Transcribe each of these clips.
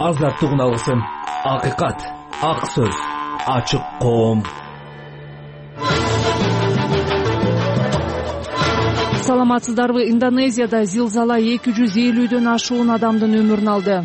азаттыгын алгысың. Акыйкат, ак сөз, ачык коом. Саламатсыздарбы? Индонезияда зилзала 250дөн ашуун адамдын өмүрүн алды.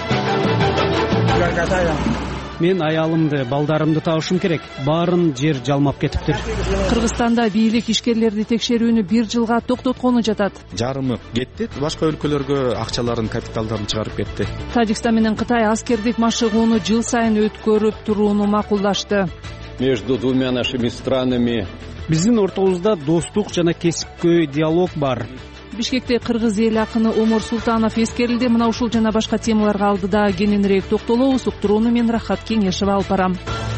Мен аялымды, балдарымды табышым керек. Баарын жер жалмап кетиптир. Кыргызстанда бийлик ишкерлерди текшерүүнү 1 жылга токтоткону жатат. Жарымы кетти, башка өлкөлөргө акчаларын, капиталдарын чыгарып кетти. Тажикстан менен Кытай аскердик машыгууну жыл сайын өткөрүп турууну макулдашты. Между двумя нашими странами Биздин ортобузда достук жана кесипкөй диалог бар. Бишкекте кыргыз эл акыны Омор Султанов эскерилди. Мына ушул жана башка темаларга алдыда кененирээк токтолобуз. Уктурууну мен Рахат Кеңешева алып барам.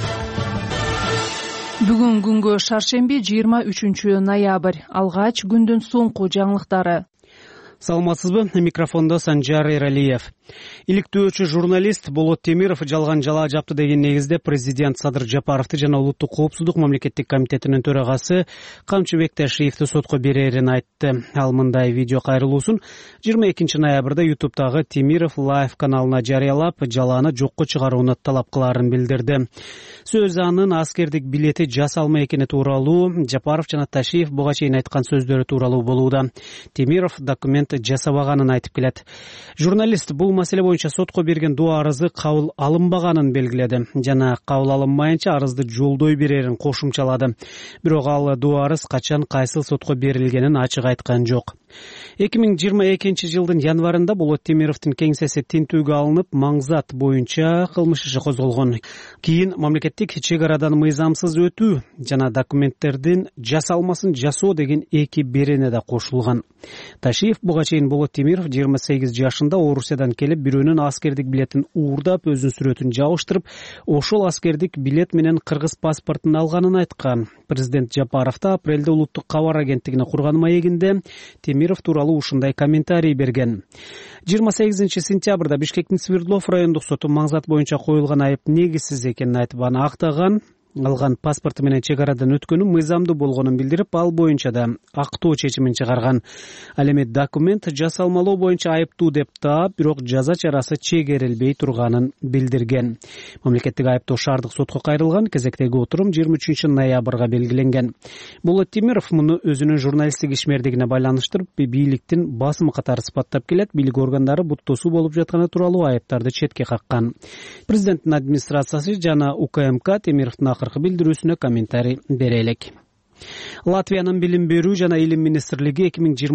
Бүгүн күнгө шаршемби 23 ноябрь. Алгач күндүн соңку жаңылыктары. Саламатсызбы? Микрофондо Санжар Эралиев. Иликтөөчү журналист Болот Темиров жалган жала жапты деген негизде президент Садыр Жапаровду жана улуттук коопсуздук мамлекеттик комитетинин төрагасы Камчыбек Ташиевди сотко берерин айтты. Ал мындай видео кайрылуусун 22 ноябрда YouTube'дагы Темиров Live каналына жарыялап, жаланы жокко чыгарууну талап кылаарын билдирди. Сөз анын аскердик билети жасалма экени тууралуу, Жапаров жана Ташиев буга чейин айткан сөздөрү тууралуу болууда. Темиров документ жасабаганын айтып келет. Журналист бул маселе боюнча сотко берген доо арызы кабыл алынбаганын белгиледи жана кабыл алынмайынча арызды жолдой берерин кошумчалады. Бирок ал доо арыз качан кайсыл сотко берилгенин ачык айткан жок. 2022 жылдын январында Болот Темировдун кеңсеси тинтүүгө алынып, маңзат боюнча кылмыш иши козголгон. Кийин мамлекеттик чек арадан мыйзамсыз өтүү жана документтердин жасалмасын жасоо деген 2 берене да кошулган. Ташиев буга чейин Болот Темиров 28 жашында Орусиядан келип, бирөөнүн аскердик билетин уурдап, өзүнүн сүрөтүн жабыштырып, ошол аскердик билет менен кыргыз паспортун алганын айткан. Президент Жапаров да апрелде улуттук кабар агенттигине курган маегинде Темиров тууралуу ушундай комментарий берген. 28 сентябрда Бишкектин Свердлов райондук соту маңзат боюнча коюлган айып негизсиз экенин айтып, аны актаган. Алган паспорту менен чек арадан өткөнү мыйзамдуу болгонун билдирип, ал боюнча да актоо чечимин чыгарган. Ал эми документ жасалмалоо боюнча айыптуу деп таап, бирок жаза чарасы чегерилбей турганын билдирген. Мамлекеттик айыптоо шаардык сотко кайрылган. Кезектеги отурум 23 ноябрга белгиленген. Болот Темиров муну өзүнүн журналисттик ишмердигине байланыштырып, бийликтин басымы катары сыпаттап келет. Бийлик органдары буттосуу болуп жатканы тууралуу айыптарды четке каккан. Президенттин администрациясы жана УКМК Темировдун билдирүүсүнө комментарий бере элек. Латвиянын билим берүү жана илим министрлиги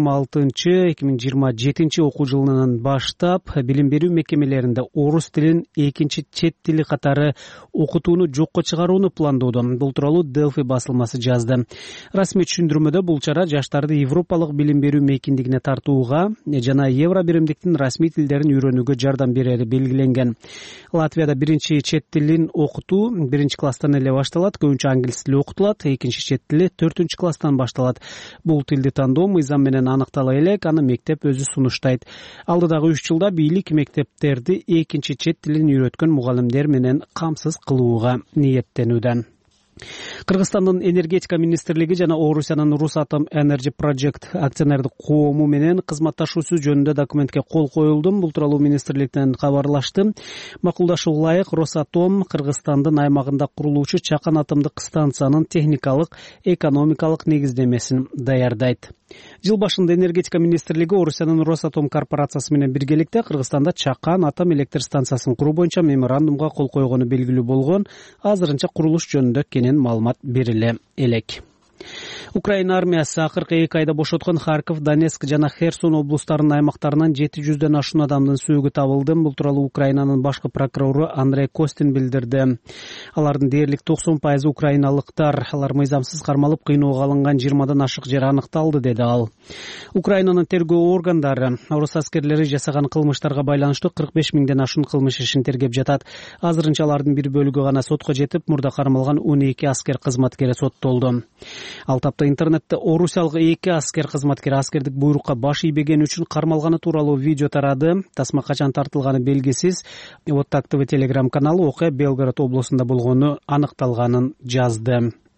2026-2027 окуу жылынан баштап билим берүү мекемелеринде орус тилин экинчи чет тили катары окутууну жокко чыгарууну пландоодо. Бул тууралуу Delphi басылмасы жазды. Расмий түшүндүрмөдө бул чара жаштарды европалык билим берүү мейкиндигине тартууга жана евро биримдиктин расмий тилдерин үйрөнүүгө жардам берери белгиленген. Латвияда биринчи чет тилин окутуу 1-класстан эле башталат. Көбүнчө англис тили окутулат. Экинчи чет тили 4-класстан башталат. Бул тилди тандоо мыйзам менен аныктала элек, аны мектеп өзү сунуштайт. Алдыдагы 3 жылда бийлик мектептерди экинчи чет тилин үйрөткөн мугалимдер менен камсыз кылууга ниеттенүүдө. Кыргызстандын энергетика министрлиги жана Орусиянын Русатом Energy Project акционердик коому менен кызматташуусу жөнүндө документке кол коюлду. Бул тууралуу министрликтен кабарлашты. Макулдашуу ылайык Росатом Кыргызстандын аймагында курулуучу Чакан атомдук станциянын техникалык, экономикалык негиздемесин даярдайт. Жыл башында энергетика министрлиги Орусиянын Росатом корпорациясы менен биргеликте Кыргызстанда Чакан атом электр станциясын куруу боюнча меморандумга кол койгону белгилүү болгон. Азырынча курулуш жөнүндө кенен маалымат бериле элек. Украина армиясы акыркы 2 айда бошоткон Харьков, Донецк жана Херсон облустарынын аймактарынан 700дөн ашуун адамдын сөөгү табылды. Бул тууралуу Украинанын башкы прокурору Андрей Костин билдирди. Алардын дээрлик 90% украиналыктар. Алар мыйзамсыз кармалып кыйноого алынган 20дан ашык жер аныкталды, деди ал. Украинанын тергөө органдары орус аскерлери жасаган кылмыштарга байланыштуу 45 миңден ашуун кылмыш ишин тергеп жатат. Азырынча алардын бир бөлүгү гана сотко жетип, мурда кармалган 12 аскер кызматкери соттолду. Ал тапта интернетте орусиялык 2 аскер кызматкери аскердик буйрукка баш ийбегени үчүн кармалганы тууралуу видео тарады. Тасма качан тартылганы белгисиз. Вот ТВ Telegram каналы окуя Белгород облусунда болгону аныкталганын жазды.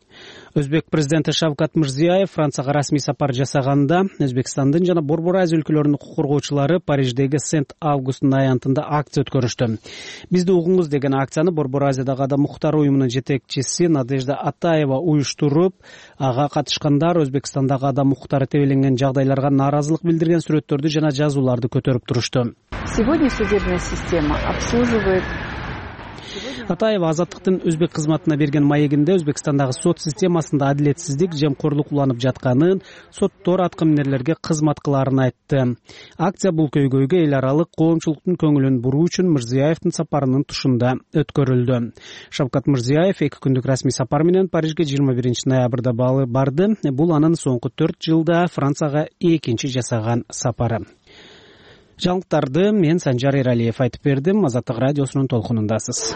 Өзбек президенти Шавкат Мирзиёев Францияга расмий сапар жасаганда Өзбекстандын жана Борбор Азия өлкөлөрүнүн укук коргоочулары Париждеги Сент Августун аянтында акция өткөрүштү. Бизди угуңуз деген акцияны Борбор Азиядагы адам укуктары уюмунун жетекчиси Надежда Атаева уюштуруп, ага катышкандар Өзбекстандагы адам укуктары тебеленген жагдайларга нааразылык билдирген сүрөттөрдү жана жазууларды көтөрүп турушту. Сегодня судебная система обслуживает. Атаева Азаттыктын Өзбек кызматына берген маегинде Өзбекстандагы сот системасында адилетсиздик, жемкорлук уланып жатканын, соттор аткаминерлерге кызмат кыларын айтты. Акция бул көйгөйгө эл аралык коомчулуктун көңүлүн буруу үчүн Мирзиёевдин сапарынын тушунда өткөрүлдү. Шавкат Мирзиёев 2 күндүк расмий сапар менен Парижге 21 ноябрда барды. Бул анын соңку 4 жылда Францияга экинчи жасаган сапары. Жаңылыктарды мен Санжар Эралиев айтып бердим. Азаттык радиосунун толкунундасыз.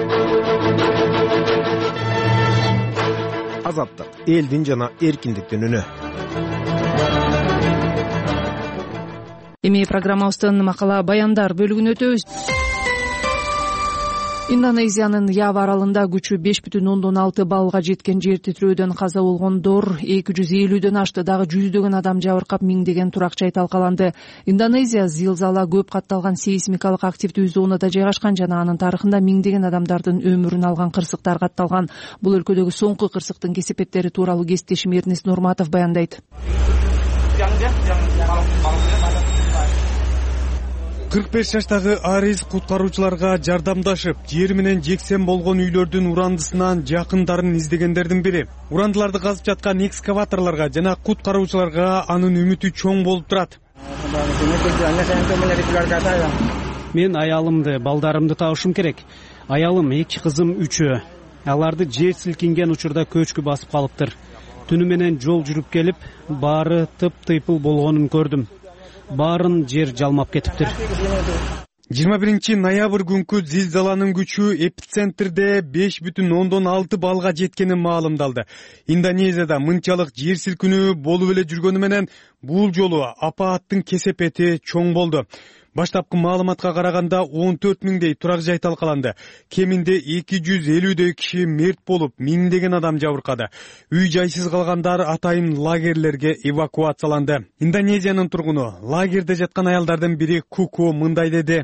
Азаттык элдин жана эркиндиктин үнү. Эми программабыздын макала баяндар бөлүгүнө өтөбүз. Индонезиянын Ява аралында күчү 5,6 баллга жеткен жер титирөөдөн каза болгондор 250дөн ашты, дагы жүздөгөн адам жабыркап, миңдеген турак жай талкаланды. Индонезия зилзала көп катталган сейсмикалык активдүү зонада жайгашкан жана анын тарыхында миңдеген адамдардын өмүрүн алган кырсыктар катталган. Бул өлкөдөгү соңку кырсыктын кесепеттери тууралуу кесиптешим Эрнест Нурматов баяндайт. 45 жаштагы Арис куткаруучуларга жардамдашып, жер менен жексен болгон үйлөрдүн урандысынан жакындарын издегендердин бири. Урандыларды казып жаткан экскаваторлорго жана куткаруучуларга анын үмүтү чоң болуп турат. Мен аялымды, балдарымды табышым керек. Аялым, 2 кызым, 3. Аларды жер силкинген учурда көчкү басып калыптыр. Түнү менен жол жүрүп келип, баары тып-тыйпыл болгонун көрдүм. Баарын жер жалмап кетиптир. 21 ноябрь күнкү зилзаланын күчү эпицентрде 5,6 баллга жеткени маалымдалды. Индонезияда мынчалык жер силкинүү болуп эле жүргөнү менен бул жолу апааттын кесепети чоң болду. Баштапкы маалыматка караганда 14 миңдей турак жай талкаланды. Кеминде 250дөй киши мерт болуп, миңдеген адам жабыркады. Үй жайсыз калгандар атайын лагерлерге эвакуацияланды. Индонезиянын тургуну, лагерде жаткан аялдардын бири Куку мындай деди.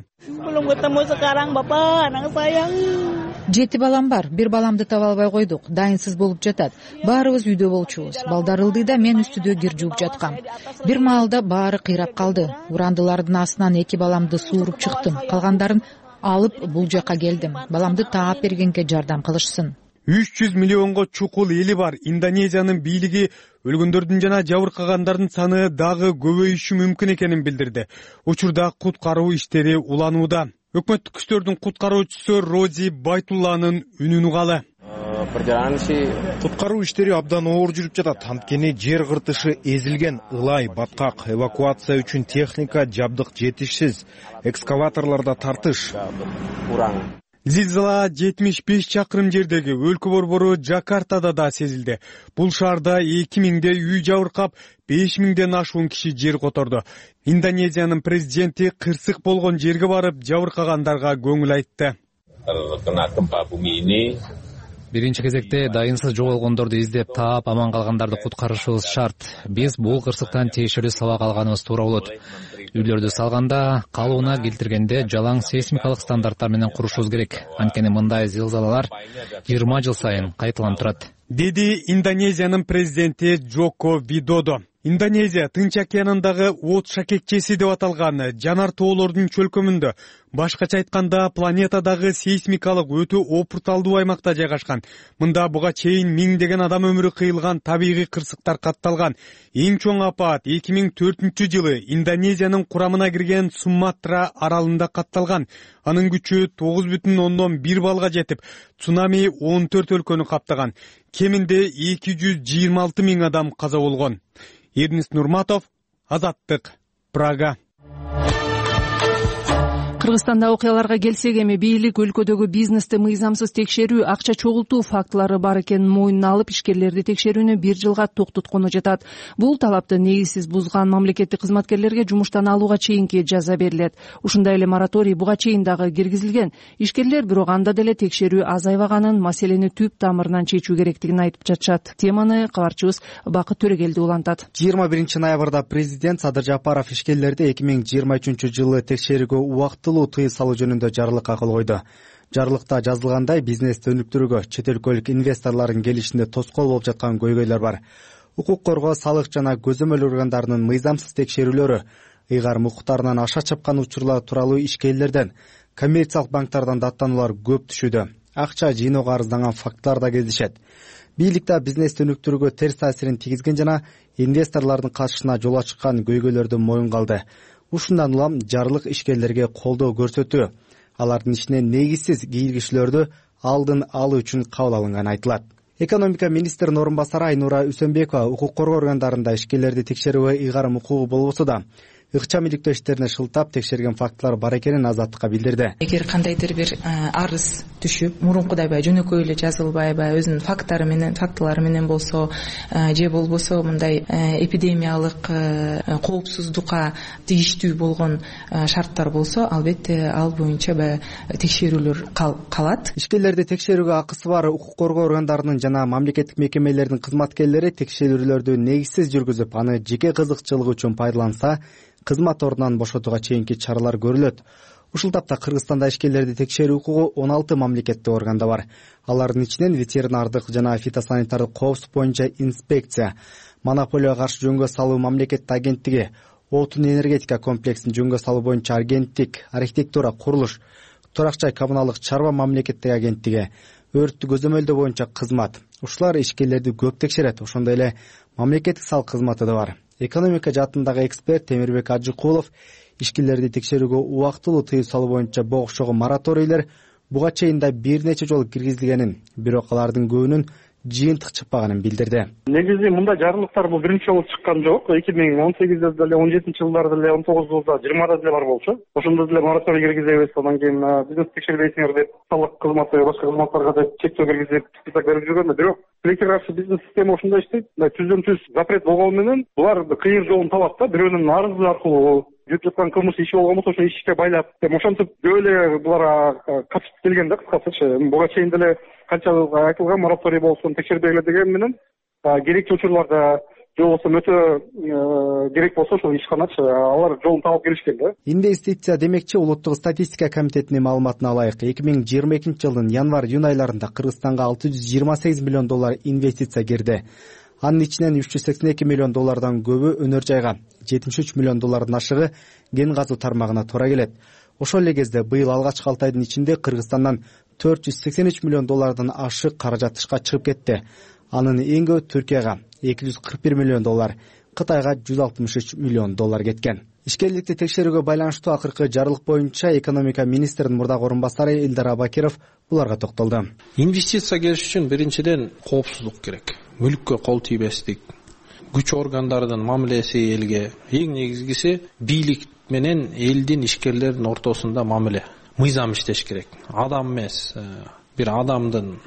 7 балам бар, бир баламды таба албай койдук. Дайынсыз болуп жатат. Баарыбыз үйдө болчубуз. Балдар ылдыйда, мен үстүдө кир жууп жаткам. Бир маалда баары кыйрап калды. Урандылардын астынан 2 баламды сууруп чыктым. Калгандарын алып бул жака келдим. Баламды таап бергенге жардам кылышсын. 300 миллионго чукул эли бар. Индонезиянын бийлиги өлгөндөрдүн жана жабыркагандардын саны дагы көбөйүшү мүмкүн экенин билдирди. Учурда куткаруу иштери уланууда. Өкмөттүк күчтөрдүн куткаруучусу Рози Байтулланын үнүн угалы. Куткаруу иштери абдан оор жүрүп жатат. Анткени жер кыртышы эзилген, ылай, баткак, эвакуация үчүн техника, жабдык жетишсиз, экскаваторлордо тартыш. Зилзала 75 чакырым жердеги өлкө борбору Жакартада да сезилди. Бул шаарда 2000дей үй жабыркап, 5000ден ашуун киши жер которду. Индонезиянын президенти кырсык болгон жерге барып, жабыркагандарга көңүл айтты. Биринчи кезекте дайынсыз жоголгондорду издеп таап, аман калгандарды куткарышыбыз шарт. Биз бул кырсыктан тиешелүү сабак алганыбыз туура болот. Үйлөрдү салганда, калууна келтиргенде жалаң сейсмикалык стандарттар менен курушубуз керек. Анткени мындай зилзалалар 20 жыл сайын кайталанып турат, деди Индонезиянын президенти Джоко Видодо. Индонезия Тынч океанындагы от шакекчеси деп аталган жанар тоолордун чөлкөмүндө, башкача айтканда планетадагы сейсмикалык өтө опурталдуу аймакта жайгашкан. Мында буга чейин миңдеген адам өмүрү кыйылган табигый кырсыктар катталган. Эң чоң апат 2004 жылы Индонезиянын курамына кирген Суматра аралында катталган. Анын күчү 9,1 баллга жетип, цунами 14 өлкөнү каптаган. Кеминде 226 миң адам каза болгон. Эрнест Нурматов, Азаттык, Прага. Кыргызстанда окуяларга келсек, эми бийлик өлкөдөгү бизнести мыйзамсыз текшерүү, акча чогултуу фактылары бар экенин мойнуна алып, ишкерлерди текшерүүнү 1 жылга токтоткону жатат. Бул талапты негизсиз бузган мамлекеттик кызматкерлерге жумуштан алууга чейинки жаза берилет. Ушундай эле мораторий буга чейин дагы киргизилген. Ишкерлер бирок анда деле текшерүү азайбаганын, маселени түп тамырынан чечүү керектигин айтып жатышат. Теманы кабарчыбыз Бакыт Төрөгелди улантат. 21 ноябрда президент Садыр Жапаров ишкерлерди 2023 жылы текшерүүгө убактылуу тыюу салуу жөнүндө жарлыкка кол койду. Жарлыкта жазылгандай, бизнести өнүктүрүүгө чет өлкөлүк инвесторлордун келишинде тоскоол болуп жаткан көйгөйлөр бар. Укук коргоо, салык жана көзөмөл органдарынын мыйзамсыз текшерүүлөрү, ыйгарым укуктарынан аша чапкан учурлар тууралуу ишкерлерден, коммерциялык банктардан даттануулар көп түшүүдө. Акча жыйноого арызданган фактылар да кездешет. Бийликте бизнести өнүктүрүүгө терс таасирин тийгизген жана инвесторлордун катышына жол ачкан көйгөйлөрдү моюнга алды. Ушундан улам жарлык ишкерлерге колдоо көрсөтүү, алардын ишине негизсиз кийлигишүүлөрдү алдын алуу үчүн кабыл алынганы айтылат. Экономика министринин орун басары Айнура Үсөнбекова укук коргоо органдарында ишкерлерди текшерүүгө ыйгарым укугу болбосо да, ыкчам иликтөө иштерине шылтап текшерген фактылар бар экенин Азаттыкка билдирди. Эгер кандайдыр бир арыз түшүп, мурункудай жөнөкөй эле жазылбай, өзүнүн фактылары менен болсо, же болбосо мындай эпидемиялык коопсуздукка тийиштүү болгон шарттар болсо, албетте ал боюнча текшерүүлөр калат. Ишкерлерди текшерүүгө акысы бар укук коргоо органдарынын жана мамлекеттик мекемелердин кызматкерлери текшерүүлөрдү негизсиз жүргүзүп, аны жеке кызыкчылыгы үчүн пайдаланса, кызмат ордунан бошотууга чейинки чаралар көрүлөт. Ушул тапта Кыргызстанда ишкерлерди текшерүү укугу 16 мамлекеттик органда бар. Алардын ичинен ветеринардык жана фитосанитардык коопсуздук боюнча инспекция, монополияга каршы жөнгө салуу мамлекеттик агенттиги, отун энергетика комплексин жөнгө салуу боюнча агенттик, архитектура, курулуш, турак-жай коммуналдык чарба мамлекеттик агенттиги, өрттү көзөмөлдөө боюнча кызмат. Ушулар ишкерлерди көп текшерет. Ошондой эле мамлекеттик салык кызматы да бар. Экономика жаатындагы эксперт Темирбек Ажыкулов ишкерлерди текшерүүгө убактылуу тыюу салуу боюнча богушогу мораторийлер буга чейин да бир нече жолу киргизилгенин, бирок алардын көбүнүн жыйынтык чыкпаганын билдирди. Негизи мындай жарлыктар бул биринчи жолу чыккан жок. 2018-де деле, 17 жылдарда деле, 19-да, 20-да деле бар болчу. Ошондо деле мораторий киргизебиз, андан кийин бизнес текшербейсиңер деп салык кызматы, башка кызматтарга да чектөө киргизип, список берип жүргөн. Бирок тилекке каршы бизнес система ошондой иштейт. Түздөн түз запрет болгону менен булар кыйыр жолун табат да, бирөөнүн арызы аркылуу жүрүп жаткан кылмыш иши болгон болсо, ошо ишке байлап, ошентип көп эле булар катышып келген да, кыскасычы. Буга чейин деле канча айтылган мораторий болсун, текшербегиле деген менен керектүү учурларда же болбосо өтө керек болсо ошол ишканачы алар жолун таап келишкен да. Инвестиция демекчи Улуттук статистика комитетинин маалыматына алайык, 2022 жылдын январь-июнь айларында Кыргызстанга $628 миллион инвестиция кирди. Анын ичинен $382 миллион көбү өнөр жайга, $73 миллион ашыгы кен казуу тармагына туура келет. Ошол эле кезде быйыл алгачкы 6 айдын ичинде Кыргызстандан $483 миллион ашык каражат тышка чыгып кетти. Анын эң көбү Түркияга $241 миллион, Кытайга $163 миллион кеткен. Ишкерликти текшерүүгө байланыштуу акыркы жарлык боюнча экономика министринин мурдагы орун басары Элдар Абакиров буларга токтолду. Инвестиция келиш үчүн биринчиден коопсуздук керек. Мүлккө кол тийбестик, күч органдардын мамилеси элге, эң негизгиси бийлик менен элдин, ишкерлердин ортосунда мамиле. Мыйзам иштеш керек. Адам эмес, бир адамдын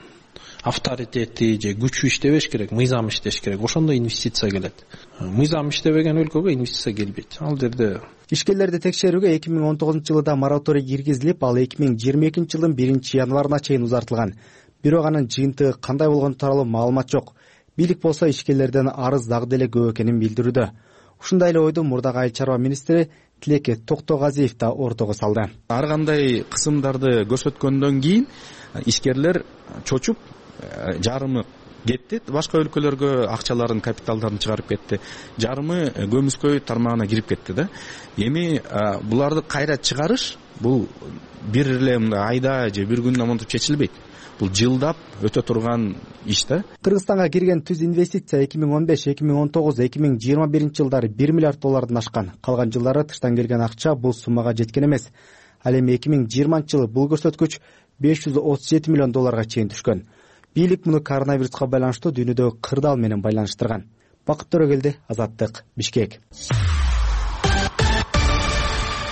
авторитети же күчү иштебеш керек, мыйзам иштеш керек. Ошондо инвестиция келет. Мыйзам иштебеген өлкөгө инвестиция келбейт. Ал жерде ишкерлерди текшерүүгө 2019 жылда мораторий киргизилип, ал 2022 жылдын 1-январына чейин узартылган. Бирок анын жыйынтыгы кандай болгону тууралуу маалымат жок. Бийлик болсо ишкерлерден арыз дагы деле көп экенин билдирүүдө. Ушундай эле ойду мурдагы айыл чарба министри Тилекке Токтогазиев да ортого салды. Ар кандай кысымдарды көрсөткөндөн кийин ишкерлер чочуп, жарымы кетти, башка өлкөлөргө акчаларын, капиталдарын чыгарып кетти. Жарымы көмүскөй тармагына кирип кетти да. Эми буларды кайра чыгарыш бул бир эле айда же бир күндө монтип чечилбейт. Бул жылдап өтө турган иш да. Кыргызстанга кирген түз инвестиция 2015, 2019, 2021 жылдары $1 миллиард ашкан. Калган жылдары тыштан келген акча бул суммага жеткен эмес. Ал эми 2020 жылы бул көрсөткүч $537 миллион чейин түшкөн. Бийлик муну коронавируска байланыштуу дүйнөдөгү кырдаал менен байланыштырган. Бакыт Төрөгелди, Азаттык, Бишкек.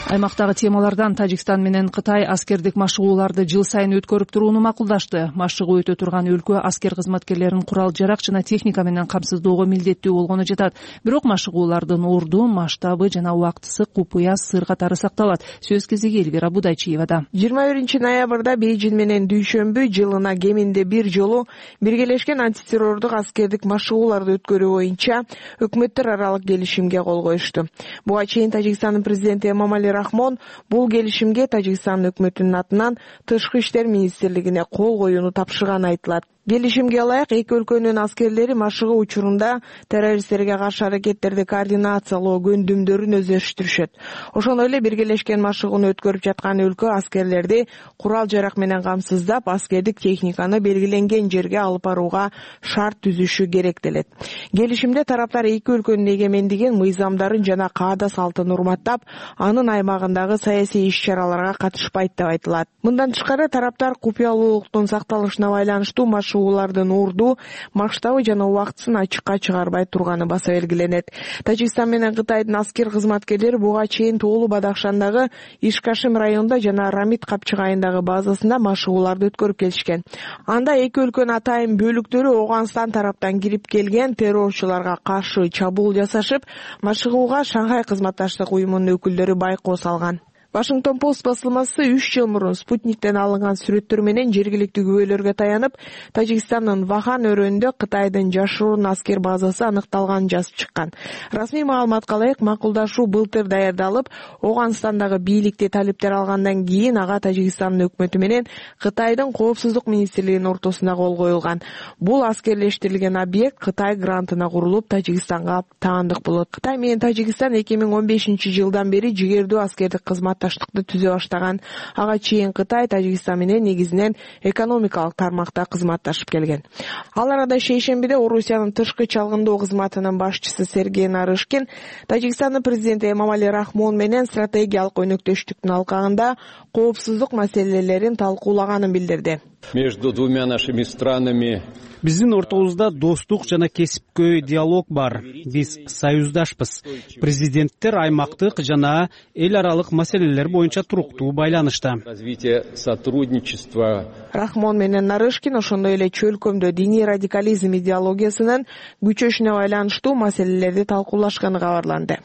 Аймактагы темалардан Тажикстан менен Кытай аскердик машыгууларды жыл сайын өткөрүп турууну макулдашты. Машыгуу өтө турган өлкө аскер кызматкерлерин курал жарак жана техника менен камсыздоого милдеттүү болгону жатат. Бирок машыгуулардын орду, масштабы жана убактысы купуя сыр катары сакталат. Сөз кезеги Элвира Будайчиевада. 21 ноябрда Бейжин менен дүйшөмбү жылына кеминде бир жолу биргелешкен антитеррордук аскердик машыгууларды өткөрүү боюнча өкмөттөр аралык келишимге кол коюшту. Буга чейин Тажикстандын президенти Эмомали Рахмон бул келишимге Тажикстан өкмөтүнүн атынан Тышкы иштер министрлигине кол коюуну тапшырганы айтылат. Келишимге ылайык эки өлкөнүн аскерлери машыгуу учурунда террористтерге каршы аракеттерди координациялоо көндүмдөрүн өздөштүрүшөт. Ошондой эле биргелешкен машыгууну өткөрүп жаткан өлкө аскерлерди курал жарак менен камсыздап, аскердик техниканы белгиленген жерге алып барууга шарт түзүшү керектелет. Келишимде тараптар эки өлкөнүн эгемендигин, мыйзамдарын жана каада салтын урматтап, анын аймагындагы саясий иш-чараларга катышпайт деп айтылат. Мындан тышкары тараптар купуялуулуктун сакталышына байланыштуу машыгуулардын орду, масштабы жана убактысын ачыкка чыгарбай турганы баса белгиленет. Тажикстан менен Кытайдын аскер кызматкерлери буга чейин Тоолу Бадахшандагы Ишкашим районунда жана Рамит капчыгайындагы базасында машыгууларды өткөрүп келишкен. Анда эки өлкөнүн атайын бөлүктөрү Оогунстан тараптан кирип келген террорчуларга каршы чабуул жасашып, машыгууга Шанхай кызматташтык уюмунун өкүлдөрү байкоо салган. Вашингтон Пост басылмасы 3 жыл мурун спутниктен алынган сүрөттөр менен жергиликтүү күбөлөргө таянып, Тажикстандын Вахан өрөөнүндө Кытайдын жашыруун аскер базасы аныкталганын жазып чыккан. Расмий маалыматка ылайык, макулдашуу былтыр даярдалып, Оогунстандагы бийликти талептер алгандан кийин ага Тажикстандын өкмөтү менен Кытайдын коопсуздук министрлигинин ортосунда кол коюлган. Бул аскерлештирилген объект Кытай грантына курулуп, Тажикстанга таандык болот. Кытай менен Тажикстан 2015-жылдан бери жигердүү аскердик кызматташтыкты түзө баштаган. Ага чейин Кытай Тажикстан менен негизинен экономикалык тармакта кызматташып келген. Ал арада шейшембиде Орусиянын тышкы чалгындоо кызматынын башчысы Сергей Нарышкин Тажикстандын президенти Эмомали Рахмон менен стратегиялык өнөктөштүктүн алкагында коопсуздук маселелерин талкуулаганын билдирди. Между двумя нашими странами Биздин ортобузда достук жана кесипкөй диалог бар. Биз союздашпыз. Президенттер аймактык жана эл аралык маселелер боюнча туруктуу байланышта. Развитие сотрудничества. Рахмон менен Нарышкин ошондой эле чөлкөмдө диний радикализм идеологиясынын күчөшүнө байланыштуу маселелерди талкуулашканы кабарланды.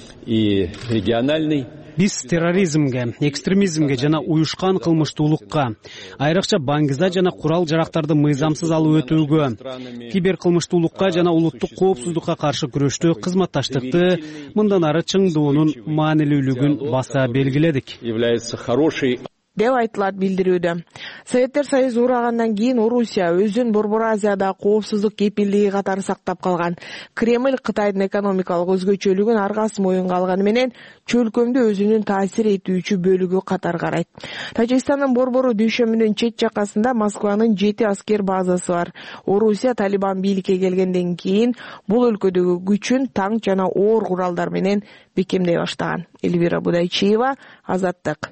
И региональный Биз терроризмге, экстремизмге жана уюшкан кылмыштуулукка, айрыкча баңгиза жана курал жарактарды мыйзамсыз алып өтүүгө, кибер кылмыштуулукка жана улуттук коопсуздукка каршы күрөштө кызматташтыкты мындан ары чыңдоонун маанилүүлүгүн баса белгиледик. Является хорошей деп айтылат билдирүүдө. Советтер Союзу урагандан кийин Орусия өзүн Борбор Азияда коопсуздук кепилдиги катары сактап калган. Кремль Кытайдын экономикалык өзгөчөлүгүн аргасы моюнга алганы менен чөлкөмдү өзүнүн таасир этүүчү бөлүгү катары карайт. Тажикстандын Борбору дүйшөмүнүн чет жакасында Москванын 7 аскер базасы бар. Орусия Талибан бийликке келгенден кийин бул өлкөдөгү күчүн танк жана оор куралдар менен бекемдей баштаган. Элвира Будайчиева, Азаттык.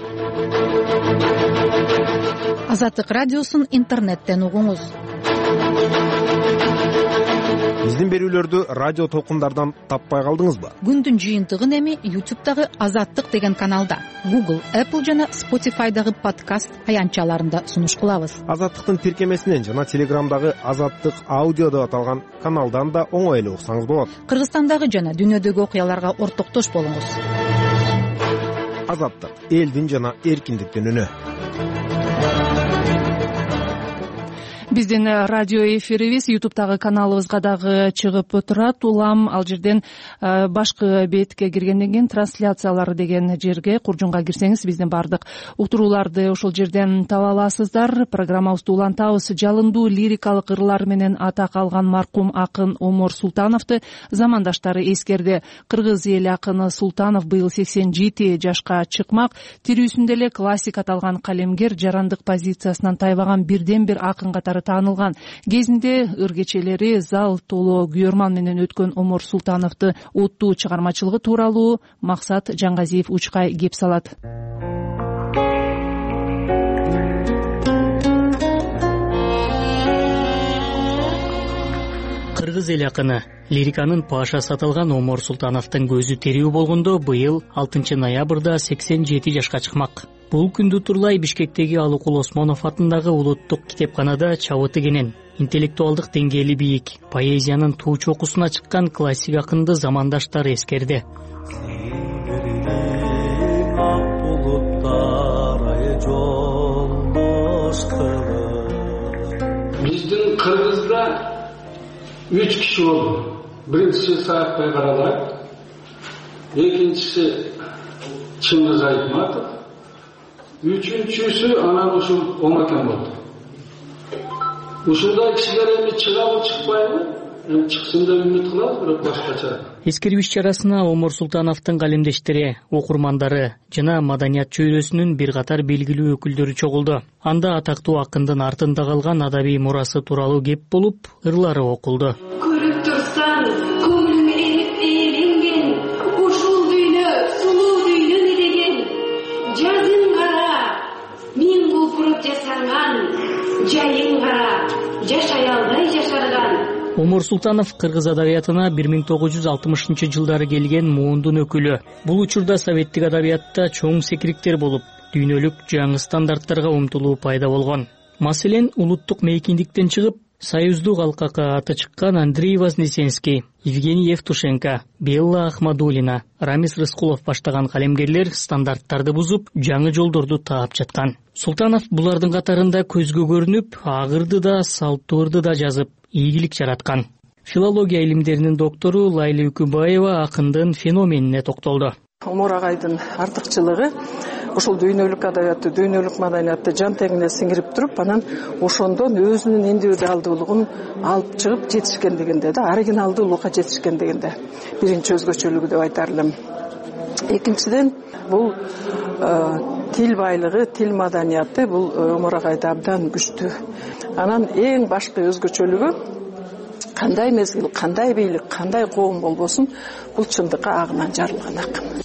Азаттык радиосун интернеттен угуңуз. Биздин берүүлөрдү радио толкундардан таппай калдыңызбы? Күндүн жыйынтыгын эми YouTube'дагы Азаттык деген каналда, Google, Apple жана Spotify'дагы подкаст аянтчаларында сунуш кылабыз. Азаттыктын тиркемесинен жана Телеграмдагы Азаттык аудио деп аталган каналдан да оңой эле уксаңыз болот. Кыргызстандагы жана дүйнөдөгү окуяларга ортоктош болуңуз. Азаттык, элдин жана эркиндиктин үнү. Биздин радио эфирибиз YouTube'дагы каналыбызга дагы чыгып турат. Улам ал жерден башкы бетке киргенден кийин трансляциялар деген жерге куржунга кирсеңиз биздин бардык уктурууларды ошол жерден таба аласыздар. Программабызды улантабыз. Жалындуу лирикалык ырлар менен атак алган маркум акын Омор Султановду замандаштары эскерди. Кыргыз эли акыны Султанов быйыл 87 жашка чыкмак. Тирүүсүндө эле классик аталган калемгер, жарандык позициясынан тайбаган бирден бир акын катары таанылган. Кезинде ыр кечелери зал толо күйөрман менен өткөн Омор Султановду оттуу чыгармачылыгы тууралуу Максат Жаңгазиев учкай кеп салат. Кыргыз эл акыны, лириканын пашасы аталган Омор Султановдун көзү тирүү болгондо быйыл 6 ноябрда 87 жашка чыкмак. Бул күндү турлай Бишкектеги Алыкул Осмонов атындагы улуттук китепканада чабыты кенен, интеллектуалдык деңгээли бийик, поэзиянын туу чокусуна чыккан классик акынды замандаштары эскерди. Биздин Кыргызда 3 киши болду. Биринчиси Саакбай Каралаев, экинчиси Чыңгыз Айтматов, үчүнчүсү анан ушул Омакен болду. Ушундай кишилер эми чыгабы чыкпайбы? Эми чыксын деп үмүт кылабыз, бирок башкача. Эскерүү иш-чарасына Омор Султановдун калемдештери, окурмандары жана маданият чөйрөсүнүн бир катар белгилүү өкүлдөрү чогулду. Анда атактуу акындын артында калган адабий мурасы тууралуу кеп болуп, ырлары окулду. Көрүп турсаң, көңүлүм эленген, ушул дүйнө, сулуу дүйнө деген. Жазың кара, мен кулпуруп жасанган, жайың кара, жашай албай жашарган. Омор Султанов кыргыз адабиятына 1960-жылдары келген муундун өкүлү. Бул учурда советтик адабиятта чоң секириктер болуп, дүйнөлүк жаңы стандарттарга умтулуу пайда болгон. Маселен, улуттук мейкиндиктен чыгып, союздук алкакка аты чыккан Андрей Вознесенский, Евгений Евтушенко, Белла Ахмадулина, Рамис Рыскулов баштаган калемгерлер стандарттарды бузуп, жаңы жолдорду таап жаткан. Султанов булардын катарында көзгө көрүнүп, агырды да, салттуурду да жазып, ийгилик жараткан. Филология илимдеринин доктору Лайла Үкүбаева акындын феноменине токтолду. Омор агайдын артыкчылыгы ушул дүйнөлүк адабиятты, дүйнөлүк маданиятты жан тегине сиңирип туруп, анан ошондон өзүнүн индивидуалдуулугун алып чыгып жетишкендигинде да, оригиналдуулукка жетишкендигинде биринчи өзгөчөлүгү деп айтар элем. Экинчиден, бул тил байлыгы, тил маданияты бул Омор агайда абдан күчтүү. Анан эң башкы өзгөчөлүгү кандай мезгил, кандай бийлик, кандай коом болбосун, бул чындыкка агынан жарылган акын.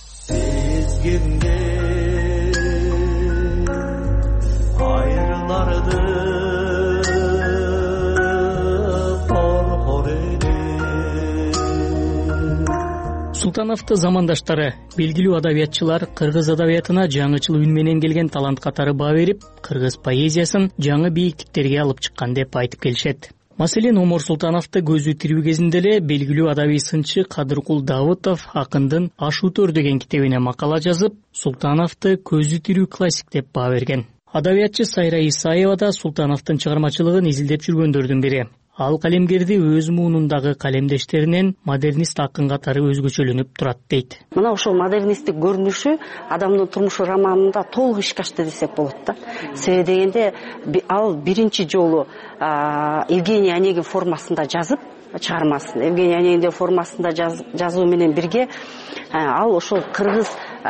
Султановду замандаштары, белгилүү адабиятчылар кыргыз адабиятына жаңычыл үн менен келген талант катары баа берип, кыргыз поэзиясын жаңы бийиктиктерге алып чыккан деп айтып келишет. Маселен, Омор Султановду көзү тирүү кезинде эле белгилүү адабий сынчы Кадыркул Давытов акындын Аш өтөр деген китебине макала жазып, Султановду көзү тирүү классик деп баа берген. Адабиятчы Сайра Исаева да Султановдун чыгармачылыгын изилдеп жүргөндөрдүн бири. Ал калемгерди өз муунундагы калемдештеринен модернист акын катары өзгөчөлөнүп турат дейт. Мына ошол модерnisттик көрүнүшү адамдын турмушу романында толук ишке ашты десек болот да. Себеби дегенде ал биринчи жолу Евгений Онегин формасында жазып чыгармасын. Евгений Онегин формасында жазуу менен бирге ал ошол кыргыз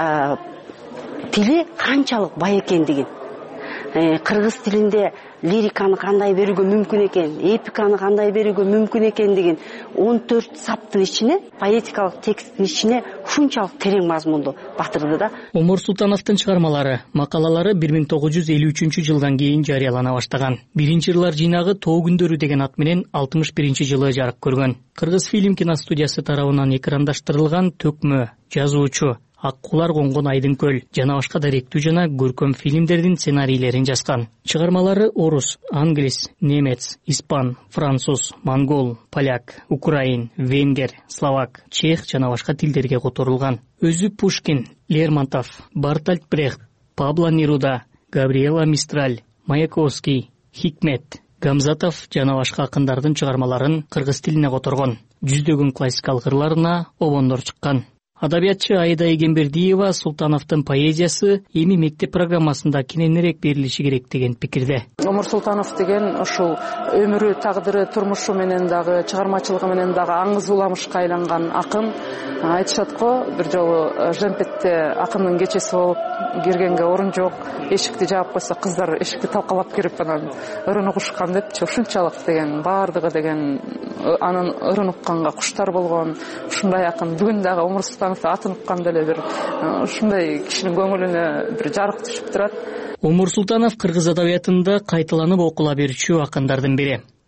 тили канчалык бай экендигин, кыргыз тилинде лириканы кандай берүүгө мүмкүн экен, эпиканы кандай берүүгө мүмкүн экендигин 14 саптын ичине, поэтикалык тексттин ичине ушунчалык терең мазмунду батырды да. Омор Султановдун чыгармалары, макалалары 1953-жылдан кийин жарыялана баштаган. Биринчи ырлар жыйнагы Тоо күндөрү деген ат менен 61-жылы жарык көргөн. Кыргыз фильм киностудиясы тарабынан экрандаштырылган Төкмө, Жазуучу, Ак кулар конгон айдын көл жана башка даректүү жана көркөм фильмдердин сценарийлерин жазган. Чыгармалары орус, англис, немец, испан, француз, монгол, поляк, украин, венгер, словак, чех жана башка тилдерге которулган. Өзү Пушкин, Лермонтов, Бартольд Брехт, Пабло Неруда, Габриэла Мистраль, Маяковский, Хикмет, Гамзатов жана башка акындардын чыгармаларын кыргыз тилине которгон. Жүздөгөн классикалык ырларына обондор чыккан. Адабиятчы Айда Эгембердиева Султановдун поэзиясы эми мектеп программасында кененирээк берилиши керек деген пикирде. Омор Султанов деген ушул өмүрү, тагдыры, турмушу менен дагы, чыгармачылыгы менен дагы аңыз уламышка айланган акын. Айтышат го, бир жолу Жемпетте акындын кечеси болуп киргенге орун жок, эшикти жаап койсо кыздар эшикти талкалап кирип анан ырын угушкан депчи. Ушунчалык деген баардыгы деген анын ырын укканга куштар болгон. Ушундай акын бүгүн дагы Омор Султановду атын укканда эле бир ушундай кишинин көңүлүнө бир жарык түшүп турат. Омор Султанов кыргыз адабиятында кайталанып окула берүүчү акындардын бири.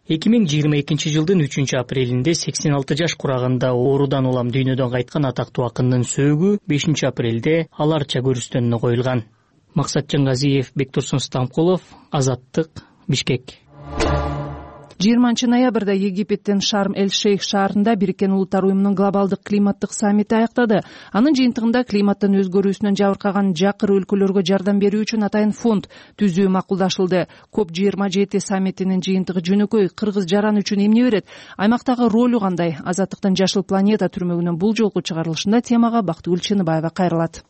2022 жылдын 3 апрелинде 86 жаш кураганда оорудан улам дүйнөдөн кайткан атактуу акындын сөөгү 5 апрелде аларча көрүстөнүнө коюлган. Максатжан Газиев, Бектурсун Стамкулов, Азаттык, Бишкек. 20 ноябрда Египеттин Шарм-эль-Шейх шаарында Бириккен Улуттар уюмунун глобалдык климаттык саммити аяктады. Анын жыйынтыгында климаттын өзгөрүүсүнөн жабыркаган жакыр өлкөлөргө жардам берүү үчүн атайын фонд түзүү макулдашылды. COP27 саммитинин жыйынтыгы жөнөкөй. Кыргыз жаран үчүн эмне берет? Аймактагы ролу кандай? Азаттыктын Жашыл планета түрмөгүнүн бул жолку чыгарылышында темага Бактыгүл Чыныбаева кайрылат.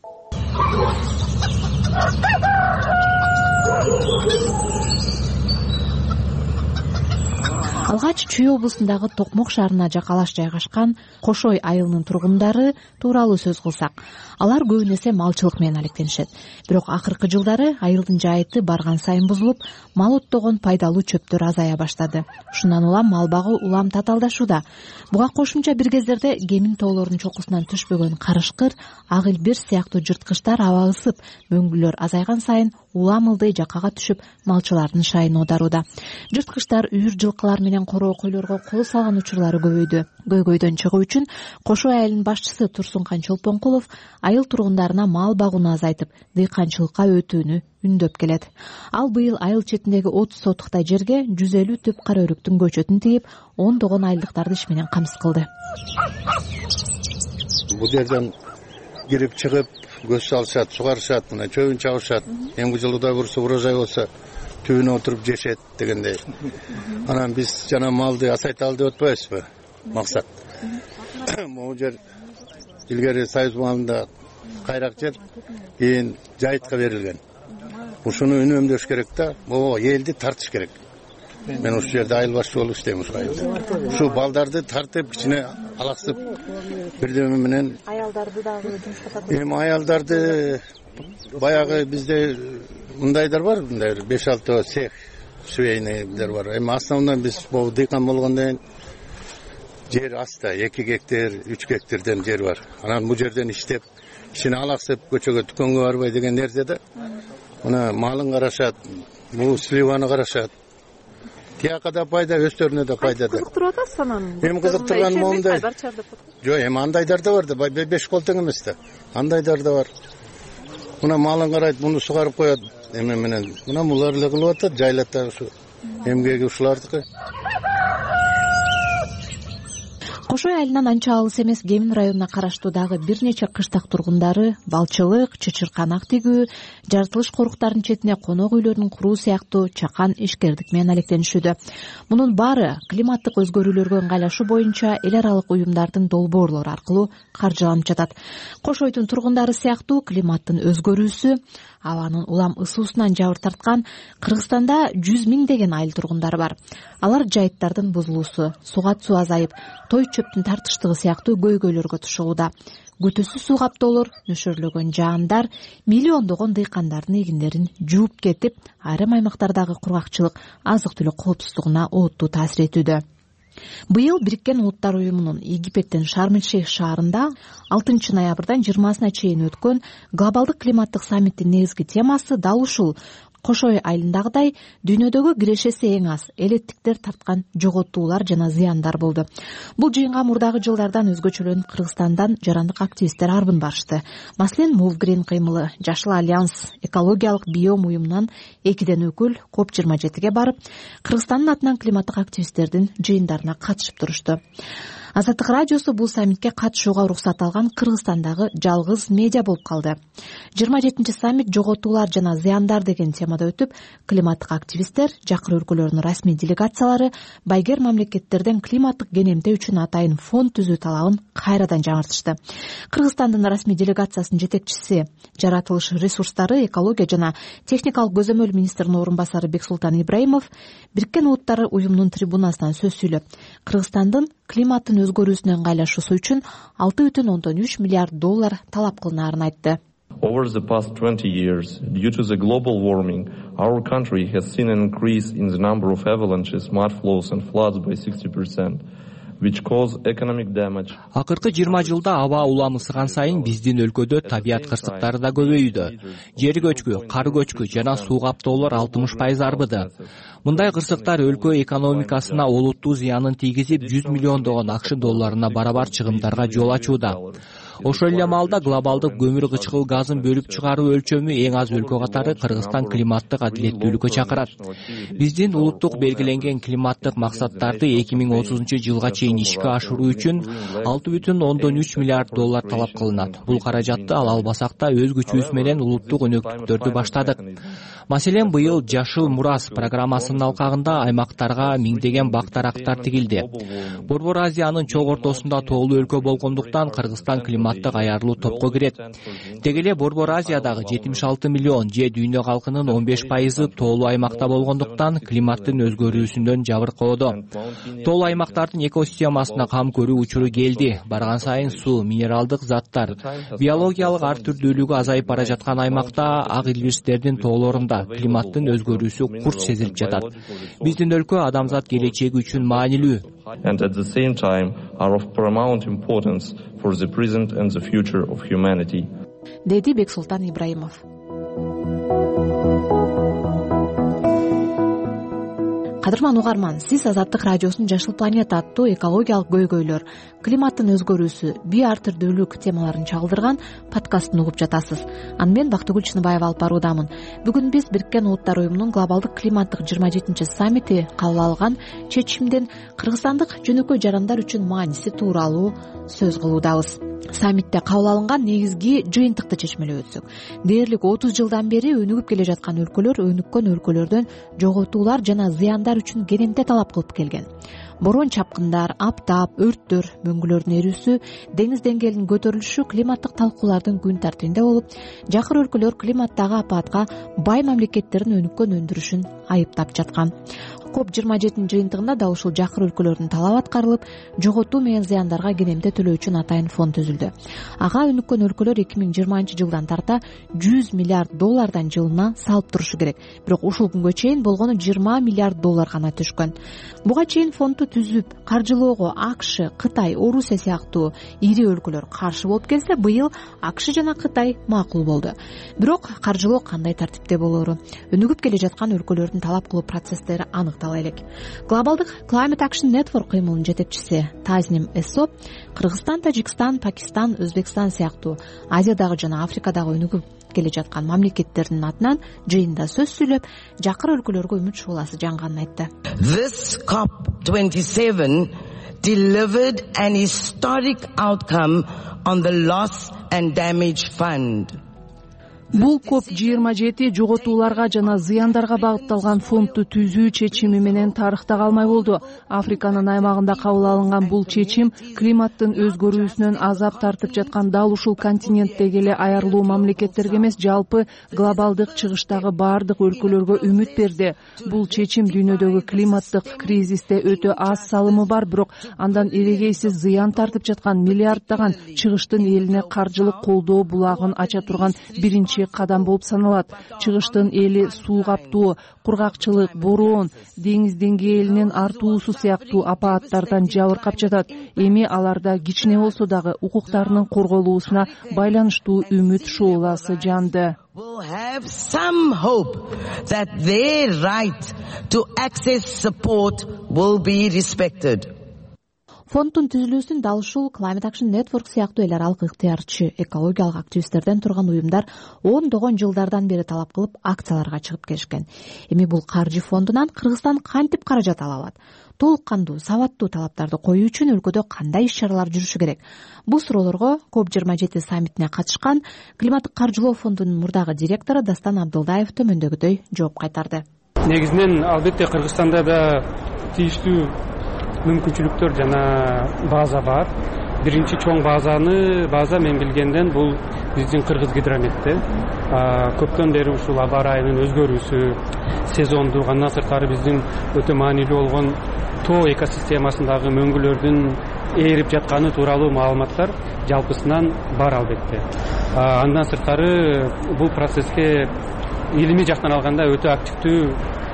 Алгач Чүй облусундагы Токмок шаарына жакалаш жайгашкан Кошой айылынын тургундары тууралуу сөз кылсак, алар көбүн эсе малчылык менен алектенишет. Бирок акыркы жылдары айылдын жайыты барган сайын бузулуп, мал оттогон пайдалуу чөптөр азая баштады. Ушундан улам мал багуу улам татаалдашууда. Буга кошумча бир кездерде кемин тоолордун чокусунан түшпөгөн карышкыр, ак илбир сыяктуу жырткычтар аба ысып, мөңгүлөр азайган сайын улам ылдый жакага түшүп, малчылардын шайын оодарууда. Жырткычтар үйүр жылкылар менен короо койлорго кол салган учурлары көбөйдү. Көйгөйдөн чыгуу үчүн Кошой айылынын башчысы Турсункан Чолпонкулов айыл тургундарына мал багууну азайтып, дыйканчылыкка өтүүнү үндөп келет. Ал быйыл айыл четиндеги 30 сотуктай жерге 150 түп кара өрүктүн көчөтүн тийип, ондогон айылдыктарды иш менен камсыз кылды. Бул жерден кирип чыгып, көз салышат, сугарышат, мына чөбүн чабышат. Эмки жылы Кудай буюрса урожай болсо түбүнө отуруп жешет дегендей. Анан биз жана малды асайталы деп атпайбызбы? Максат. Могу жер илгери Союз маалында кайрак жер, кийин жайытка берилген. Ушуну үнөмдөш керек да, могу элди тартыш керек. Мен ушул жерде айыл башчы болуп иштейм ушул айылда. Ушу балдарды тартып, кичине алаксып бирдеме менен Аялдарды дагы жумшатат. Аялдарды баягы бизде мындайдар бар, мындай 5-6 цех швейныйдер бар. Основном биз бул дыйкан болгондон жер аста 2 гектар, 3 гектардан жер бар. Анан бул жерден иштеп, кичине алаксып, көчөгө дүкөнгө барбай деген нерсе да. Мына малын карашат, бул сливаны карашат. Тияка да пайда, өстөрүнө да пайда да. Кызыктырып атасыз анан? Эми кызыктырган момундай. Жок, эми андайдар да бар да, 5 кол тең эмес да. Андайдар да бар. Мына малын карайт, муну сугарып коет, эме менен. Мына булар эле кылып атат, жайлатта ушу эмгеги ушулардыкы. Кошой айылынан анча алыс эмес Кемин районуна караштуу дагы бир нече кыштак тургундары балчылык, чычырканак тигүү, жаратылыш коруктарынын четине конок үйлөрүн куруу сыяктуу чакан ишкердик менен алектенишүүдө. Мунун баары климаттык өзгөрүүлөргө ыңгайлашуу боюнча эл аралык уюмдардын долбоорлору аркылуу каржыланып жатат. Кошойдун тургундары сыяктуу климаттын өзгөрүүсү, абанын улам ысуусунан жабыр тарткан Кыргызстанда 100 миңдеген айыл тургундары бар. Алар жайыттардын бузулуусу, суга суу азайып, той чөптүн тартыштыгы сыяктуу көйгөйлөргө тушууда. Күтүүсүз суу каптоолор, нөшөрлөгөн жаандар миллиондогон дыйкандардын эгиндерин жууп кетип, айрым аймактардагы кургакчылык, азык-түлүк коопсуздугуна олуттуу таасир этүүдө. Быйыл Бириккен Улуттар уюмунун Египеттин Шарм-эль-Шейх шаарында 6 ноябрдан 20-сына чейин өткөн глобалдык климаттык саммиттин негизги темасы дал ушул. Кошой айылындагыдай дүйнөдөгү кирешеси эң аз элеттиктер тарткан жоготуулар жана зыяндар болду. Бул жыйынга мурдагы жылдардан өзгөчөлөнүп Кыргызстандан жарандык активисттер арбын барышты. Маселен, Move Green кыймылы, Жашыл альянс, экологиялык биом уюмунан 2ден өкүл COP27ге барып, Кыргызстандын атынан климаттык активисттердин жыйындарына катышып турушту. Азаттык радиосу бул саммитке катышууга уруксат алган Кыргызстандагы жалгыз медиа болуп калды. 27-чи саммит жоготуулар жана зыяндар деген темада өтүп, климаттык активисттер, жакыр өлкөлөрүнүн расмий делегациялары байгер мамлекеттерден климаттык кенемтөө үчүн атайын фонд түзүү талабын кайрадан жаңыртышты. Кыргызстандын расмий делегациясынын жетекчиси, жаратылыш ресурстары, экология жана техникалык көзөмөл министринин орун басары Бексултан Ибраимов Бириккен Улуттар уюмунун трибунасынан сөз сүйлөп, Кыргызстандын климаттын өзгөрүүсүнө ыңгайлашуусу үчүн $6.3 миллиард талап кылынаарын айтты. Over the past 20 years, due to the global warming, our country has seen an increase in the number of avalanches, mud flows and floods by 60%. Акыркы 20 жылда аба уламысыган сайын биздин өлкөдө табият кырсыктары да көбөйүүдө. Жер көчкү, кар көчкү жана суу каптоолор 60% арбыды. Мындай кырсыктар өлкө экономикасына олуттуу зыянын тийгизип, 100 миллиондогон акш долларына барабар чыгымдарга жол ачууда. Ошол эле маалда глобалдык көмүр кычкыл газын бөлүп чыгаруу өлчөмү эң аз өлкө катары Кыргызстан климаттык адилеттүүлүккө чакырат. Биздин улуттук белгиленген климаттык максаттарды 2030 жылга чейин ишке ашыруу үчүн 6,3 миллиард доллар талап кылынат. Бул каражатты ала албасак да өз күчүбүз менен улуттук өнөктүктөрдү баштадык. Маселен, быйыл Жашыл Мурас программасынын алкагында аймактарга миңдеген бак-дарактар тигилди. Борбор Азиянын чок ортосунда тоолуу өлкө болгондуктан Кыргызстан климаттык аярлуу топко кирет. Деги эле Борбор Азиядагы 76 миллион же дүйнө калкынын 15% тоолуу аймакта болгондуктан климаттын өзгөрүүсүнөн жабыркоодо. Тоолуу аймактардын экосистемасына кам көрүү учуру келди. Барган сайын суу, минералдык заттар, биологиялык ар түрдүүлүгү азайып бара жаткан аймакта ак илбирстердин тоолорунда климаттын өзгөрүүсү курч сезилип жатат. Биздин өлкө адамзат келечеги үчүн маанилүү. And at the same time are of paramount importance for the present and the future of humanity. Деди Бексултан Ибраимов. Кадырман угарман, сиз Азаттык радиосунун Жашыл планета аттуу экологиялык көйгөйлөр, климаттын өзгөрүүсү, биоартүрдүүлүк темаларын чагылдырган подкастын угуп жатасыз. Аны мен Бактыгүл Чыныбаева алып баруудамын. Бүгүн биз Бириккен Улуттар уюмунун глобалдык климаттык 27-саммити кабыл алган чечимден кыргызстандык жөнөкөй жарандар үчүн мааниси тууралуу сөз кылуудабыз. Саммитте кабыл алынган негизги жыйынтыкты чечмелеп өтсөк, дээрлик 30 жылдан бери өнүгүп келе жаткан өлкөлөр өнүккөн өлкөлөрдөн жоготуулар жана зыяндар үчүн кененте талап кылып келген. Борон чапкындар, аптап, өрттөр, мөңгүлөрдүн эрүүсү, деңиз деңгээлинин көтөрүлүшү климаттык талкуулардын күн тартибинде болуп, жакыр өлкөлөр климаттагы апатка бай мамлекеттердин өнүккөн өндүрүшүн айыптап жаткан. COP27 жыйынтыгында да ушул жакыр өлкөлөрдүн талабы аткарылып, жоготуу менен зыяндарга кенемте төлөө үчүн атайын фонд түзүлдү. Ага өнүккөн өлкөлөр 2020 жылдан тарта 100 миллиард доллардан жылына салып турушу керек. Бирок ушул күнгө чейин болгону 20 миллиард доллар гана түшкөн. Буга чейин фондду түзүп, каржылоого АКШ, Кытай, Орусия сыяктуу ири өлкөлөр каршы болуп келсе, быйыл АКШ жана Кытай макул болду. Бирок каржылоо кандай тартипте болору, өнүгүп келе жаткан өлкөлөрдүн талап кылуу процесстери аныктала элек. Глобалдык Climate Action Network кыймылынын жетекчиси Тазним Эссо Кыргызстан, Тажикстан, Пакистан, Өзбекстан сыяктуу Азиядагы жана Африкадагы өнүгүп келе жаткан мамлекеттердин атынан жыйында сөз сүйлөп, жакыр өлкөлөргө үмүт шууласы жанганын айтты. This COP27 delivered an historic outcome on the Loss and Damage Fund. Бул COP27 жоготууларга жана зыяндарга багытталган фондду түзүү чечими менен тарыхта калмай болду. Африканын аймагында кабыл алынган бул чечим климаттын өзгөрүүсүнөн азап тартып жаткан дал ушул континенттеги эле аярлуу мамлекеттерге эмес, жалпы глобалдык чыгыштагы бардык өлкөлөргө үмүт берди. Бул чечим дүйнөдөгү климаттык кризисте өтө аз салымы бар, бирок андан эрегейсиз зыян тартып жаткан миллиарддаган чыгыштын элине каржылык колдоо булагын ача турган биринчи кадам болуп саналат. Чыгыштын эли суу каптуу, кургакчылык, борон, деңиз деңгээлинин артуусу сыяктуу апааттардан жабыркап жатат. Эми аларда кичине болсо дагы укуктарынын корголуусуна байланыштуу үмүт шууласы жанды. Will have some hope that their right to access support will be respected. Фонддун түзүлүүсүн дал ушул Climate Action Network сыяктуу эл аралык ыктыярчы экологиялык активисттерден турган уюмдар ондогон жылдардан бери талап кылып акцияларга чыгып келишкен. Эми бул каржы фондунан Кыргызстан кантип каражат ала алат? Толук кандуу, сабаттуу талаптарды коюу үчүн өлкөдө кандай иш-чаралар жүрүшү керек? Бул суроолорго COP27 саммитине катышкан Климаттык каржылоо фондунун мурдагы директору Дастан Абдылдаев төмөндөгүдөй жооп кайтарды. Негизинен албетте Кыргызстанда да тийиштүү мүмкүнчүлүктөр жана база бар. Биринчи чоң база мен билгенден бул биздин Кыргыз гидрометте. Көптөн бери ушул аба ырайынын өзгөрүүсү, сезондук, андан сырткары биздин өтө маанилүү болгон тоо экосистемасындагы мөңгүлөрдүн ээрип жатканы тууралуу маалыматтар жалпысынан бар албетте. Андан сырткары бул процесске илимий жактан алганда өтө активдүү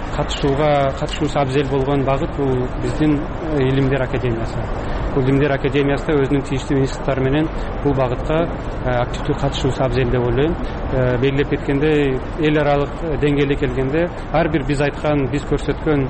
катышуусу абзел болгон багыт бул биздин илимдер академиясы. Бул илимдер академиясы да өзүнүн тийиштүү институттары менен бул багытка активдүү катышуусу абзел деп ойлойм. Белгилеп кеткендей, эл аралык деңгээлге келгенде ар бир биз айткан, биз көрсөткөн,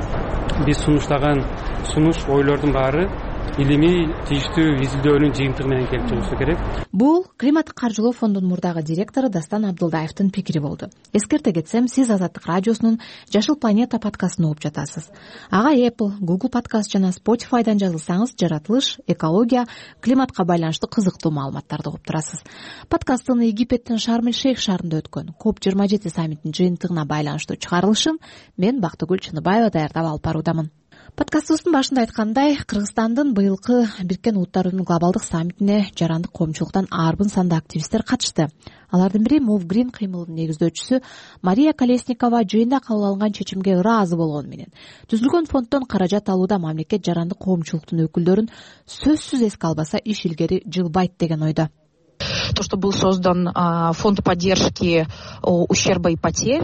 биз сунуштаган сунуш ойлордун баары илимий тийиштүү изилдөөнүн жыйынтыгы менен келип чыгышы керек. Бул климаттык каржылоо фондунун мурдагы директору Дастан Абдулдаевдин пикири болду. Эскерте кетсем, сиз Азаттык радиосунун Жашыл планета подкастын угуп жатасыз. Ага Apple, Google подкаст жана Spotify'дан жазылсаңыз, жаратылыш, экология, климатка байланыштуу кызыктуу маалыматтарды угуп турасыз. Подкасттын Египеттин Шарм-эль-Шейх шаарында өткөн COP27 саммитинин жыйынтыгына байланыштуу чыгарылышын мен Бактыгүл Чыныбаева даярдап алып баруудамын. Подкастыбыздын башында айткандай, Кыргызстандын быйылкы Бириккен Улуттар Уюмунун глобалдык саммитине жарандык коомчулуктан арбын санда активисттер катышты. Алардын бири Move Green кыймылынын негиздөөчүсү Мария Колесникова жыйында кабыл алынган чечимге ыраазы болгону менен түзүлгөн фонддон каражат алууда мамлекет жарандык коомчулуктун өкүлдөрүн сөзсүз эске албаса иш илгери жылбайт деген ойдо. То, что был создан фонд поддержки ущерба и потерь,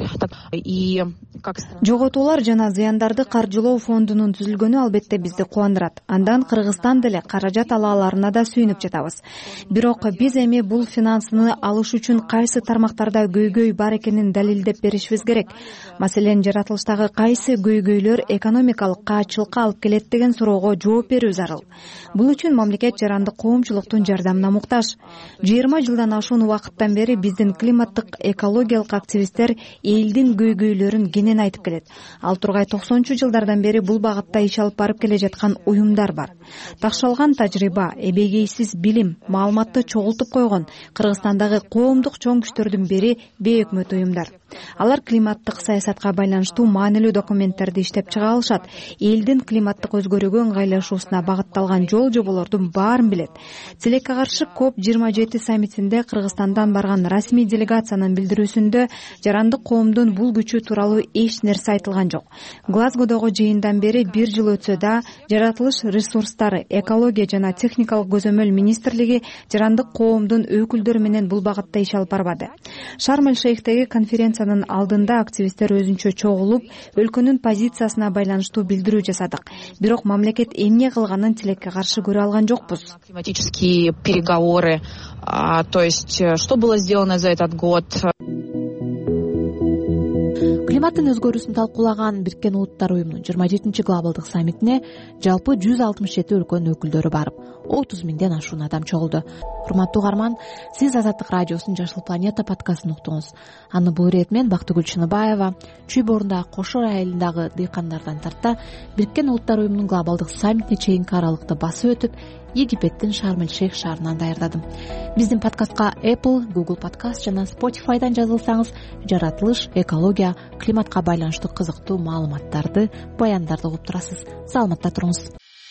и как жоготуулар жана зыяндарды каржылоо фондунун түзүлгөнү албетте бизди кубандырат. Андан Кыргызстан деле каражат ала аларына да сүйүнүп жатабыз. Бирок биз эми бул финансыны алыш үчүн кайсы тармактарда көйгөй бар экенин далилдеп беришибиз керек. Маселен, жаратылыштагы кайсы көйгөйлөр экономикалык каачылыкка алып келет деген суроого жооп берүү зарыл. Бул үчүн мамлекет жарандык коомчулуктун жардамына муктаж. 20 жылдан ашуун убакыттан бери биздин климаттык экологиялык активисттер элдин көйгөйлөрүн кенен айтып келет. Ал тургай 90-чу жылдардан бери бул багытта иш алып барып келе жаткан уюмдар бар. Такшалган тажрыйба, эбегейсиз билим, маалыматты чогултуп койгон Кыргызстандагы коомдук чоң күчтөрдүн бири бейөкмөт уюмдар. Алар климаттык саясатка байланыштуу маанилүү документтерди иштеп чыга алышат. Элдин климаттык өзгөрүүгө ыңгайлашуусуна багытталган жол жоболордун баарын билет. Тилекке каршы COP27 саммитинде Кыргызстандан барган расмий делегациянын билдирүүсүндө жарандык коомдун бул күчү тууралуу эч нерсе айтылган жок. Глазгодогу жыйындан бери 1 жыл өтсө да, жаратылыш ресурстары, экология жана техникалык көзөмөл министрлиги жарандык коомдун өкүлдөрү менен бул багытта иш алып барбады. Шарм-эль-Шейхтеги конференциянын алдында активисттер өзүнчө чогулуп, өлкөнүн позициясына байланыштуу билдирүү жасадык. Бирок мамлекет эмне кылганын тилекке каршы көрө алган жокпуз. Климатические переговоры, то есть что было сделано за этот год. Климаттын өзгөрүүсүн талкуулаган Бириккен Улуттар Уюмунун 27-чи глобалдык саммитине жалпы 167 өлкөнүн өкүлдөрү барып, 30 миңден ашуун адам чогулду. Урматтуу угарман, сиз Азаттык радиосунун Жашыл планета подкастын уктуңуз. Аны бул ирет мен Бактыгүл Чыныбаева Чүй боорундагы Кошор айылындагы дыйкандардан тарта Бириккен Улуттар Уюмунун глобалдык саммитине чейинки аралыкты басып өтүп, Египеттин Шарм-эль-Шейх шаарынан даярдадым. Биздин подкастка Apple, Google подкаст жана Spotify'дан жазылсаңыз, жаратылыш, экология, климатка байланыштуу кызыктуу маалыматтарды, баяндарды угуп турасыз. Саламатта туруңуз.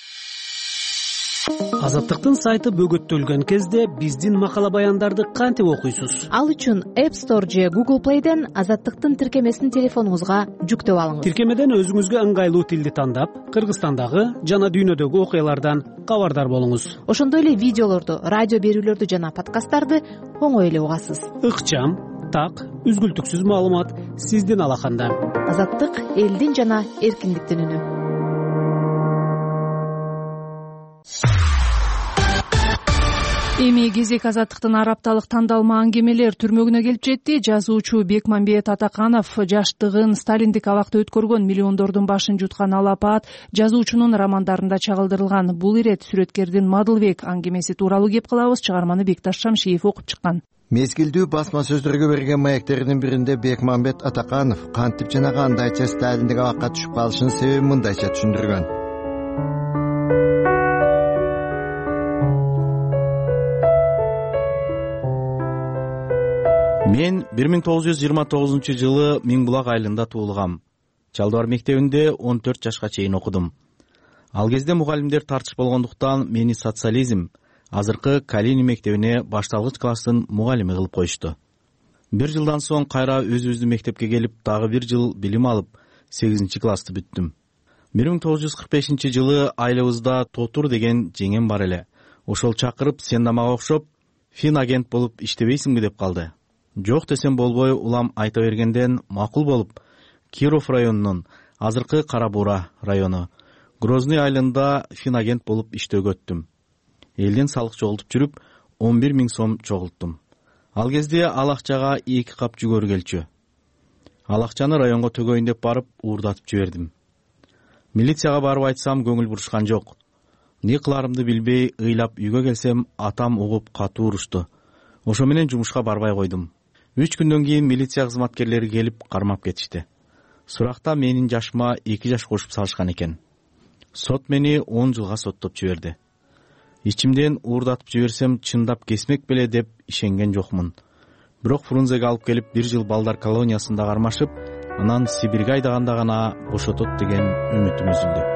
Азаттыктын сайты бөгөттөлгөн кезде биздин макала баяндарды кантип окуйсуз? Ал үчүн App Store же Google Play'ден Азаттыктын тиркемесин телефонуңузга жүктөп алыңыз. Тиркемеден өзүңүзгө ыңгайлуу тилди тандап, Кыргызстандагы жана дүйнөдөгү окуялардан кабардар болуңуз. Ошондой эле видеолорду, радио берүүлөрдү жана подкасттарды оңой эле угасыз. Ыкчам, так, үзгүлтүксүз маалымат сиздин алаканда. Азаттык элдин жана эркиндиктин үнү. Эми кезек Азаттыктын ар апталык тандалма аңгемелер түрмөгүнө келип жетти. Жазуучу Бекмамбет Атаканов жаштыгын сталиндик абакта өткөргөн, миллиондордун башын жуткан алапат жазуучунун романдарында чагылдырылган. Бул ирет сүрөткердин Мадылбек аңгемеси тууралуу кеп кылабыз. Чыгарманы Бекташ Шамшиев окуп чыккан. Мезгилдүү басма сөздөргө берген маектеринин биринде Бекмамбет Атаканов кантип жана кандайча сталиндик абакка түшүп калышынын себебин мындайча түшүндүргөн. Мен 1929 Миңбулак айылында туулгам. Чалдыбар мектебинде 14 жашка чейин окудум. Ал кезде мугалимдер тартыш болгондуктан мени социализм, азыркы Калини мектебине башталгыч класстын мугалими кылып коюшту. 1 жылдан соң кайра өзүбүздүн мектепке келип, дагы 1 жыл билим алып, 8 классты бүттүм. 1945 жылы айылыбызда Тотур деген жеңем бар эле. Ошол чакырып, сен да мага окшоп фин агент болуп иштебейсиңби деп калды. Жок десем болбой улам айта бергенден макул болуп, Киров районунун, азыркы Кара Буура району. Грозный айылында финагент болуп иштөөгө өттүм. Элден салык чогултуп жүрүп 11 000 сом чогулттум. Ал кезде ал акчага 2 кап жүгөрү келчү. Ал акчаны районго төгөйүн деп барып уурдатып жибердим. Милицияга барып айтсам көңүл бурушкан жок. Не кыларымды билбей ыйлап үйгө келсем, атам угуп катуу урушту. Ошо менен жумушка барбай койдум. 3 күндөн кийин милиция кызматкерлери келип кармап кетишти. Суракта менин жашыма 2 жаш кошуп салышкан экен. Сот мени 10 жылга соттоп жиберди. Ичимден уурдатып жиберсем чындап кесмек беле деп ишенген жокмун. Бирок Фрунзеге алып келип 1 жыл балдар колониясында кармашып, анан Сибирге айдаганда гана бошотот деген үмүтүм үзүлдү.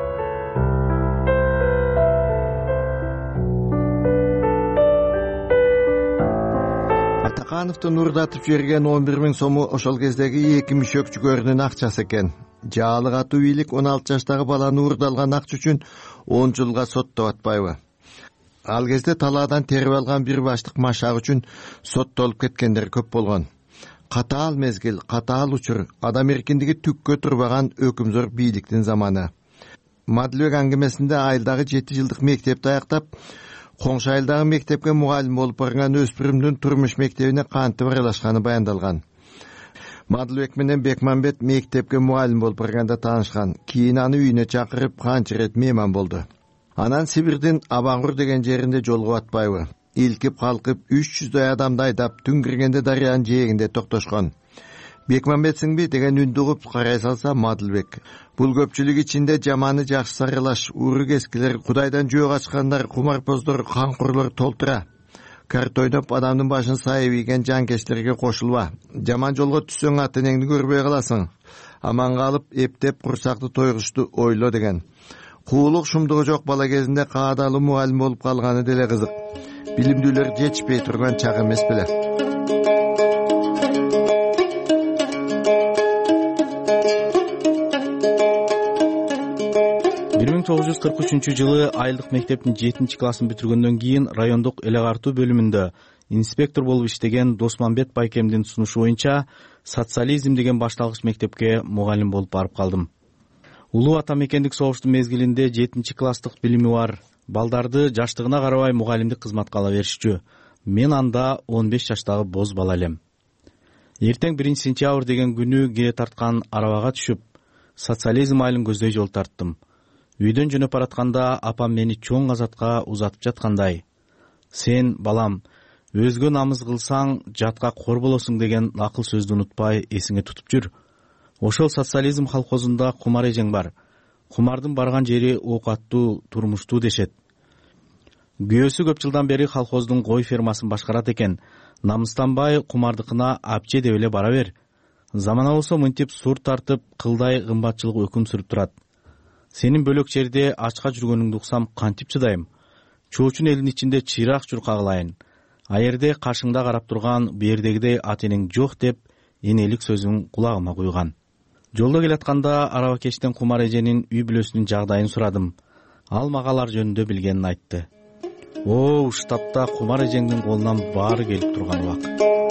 Атакановдун уурдатып жиберген 11 000 сому ошол кездеги 2 мүшөк жүгөрүнүн акчасы экен. Жаалы катуу бийлик 16 жаштагы баланы уурдалган акча үчүн 10 жылга соттоп атпайбы? Ал кезде талаадан терип алган бир баштык машак үчүн соттолуп кеткендер көп болгон. Катаал мезгил, катаал учур, адам эркиндиги түккө турбаган өкүмзөр бийликтин заманы. Мадлбек аңгемесинде айылдагы 7 жылдык мектепти аяктап, коңшу айылдагы мектепке мугалим болуп барган өспүрүмдүн турмуш мектебине кантип аралашканы баяндалган. Мадлбек менен Бекмамбет мектепке мугалим болуп барганда таанышкан. Кийин аны үйүнө чакырып канча рет мейман болду. Анан Сибирдин Абаңгур деген жеринде жолго атпайбы? Илкип калкып 300дөй адамды айдап түн киргенде дарыянын жээгинде токтошкон. Бекмамбетсиңби деген үндү угуп карай салса Мадлбек. Бул көпчүлүк ичинде жаманы жакшы сарылаш, уру кескилер, Кудайдан жөө качкандар, кумарпоздор, канкурлар толтура. Карт ойноп адамдын башын сайып ийген жанкечтерге кошулба. Жаман жолго түссөң атын эңди көрбөй каласың. Аман калып, эптеп курсакты тойгушту ойло деген. Куулук шумдугу жок бала кезинде каадалуу мугалим болуп калганы деле кызык. Билимдүүлөр жетишпей турган чак эмес беле. Жылы айылдык мектептин 7-классын бүтүргөндөн кийин райондук эле картуу бөлүмүндө инспектор болуп иштеген Досманбет Байкемдин сунушу боюнча социализм деген башталгыч мектепке мугалим болуп барып калдым. Улуу ата мекендик согуштун мезгилинде 7-класстык билими бар балдарды жаштыгына карабай мугалимдик кызматка ала беришчү. Мен анда 15 жаштагы боз бала элем. Эртең 1-сентябрь деген күнү кире тарткан арабага түшүп, социализм айылын көздөй жол тарттым. Үйдөн жөнөп баратканда апам мени чоң азатка узатып жаткандай: "Сен, балам, өзгө намыз кылсаң жатка кор болосуң" деген акыл сөздү унутпай эсиңе тутуп жүр. Ошол социализм колхозунда кумар эжең бар. Кумардын барган жери оокаттуу, турмуштуу дешет. Күйөөсү көп жылдан бери колхоздун кой фермасын башкарат экен. Намыстанбай кумардыкына апче деп эле бара бер. Замана болсо мынтип сур тартып, кылдай кымбатчылык өкүм сүрүп турат. Сенин бөлөк жерде ачка жүргөнүңдү уксам кантип чыдайм? Чоочун элдин ичинде чыйрак жүр кагылайын. Аерде кашыңда карап турган бердегидей ата энең жок деп энелик сөзүн кулагыма куйган. Жолдо келатканда арабакечтен кумар эженин үй бүлөсүнүн жагдайын сурадым. Ал мага алар жөнүндө билгенин айтты. О, штабта кумар эжеңдин колунан баары келип турган убак.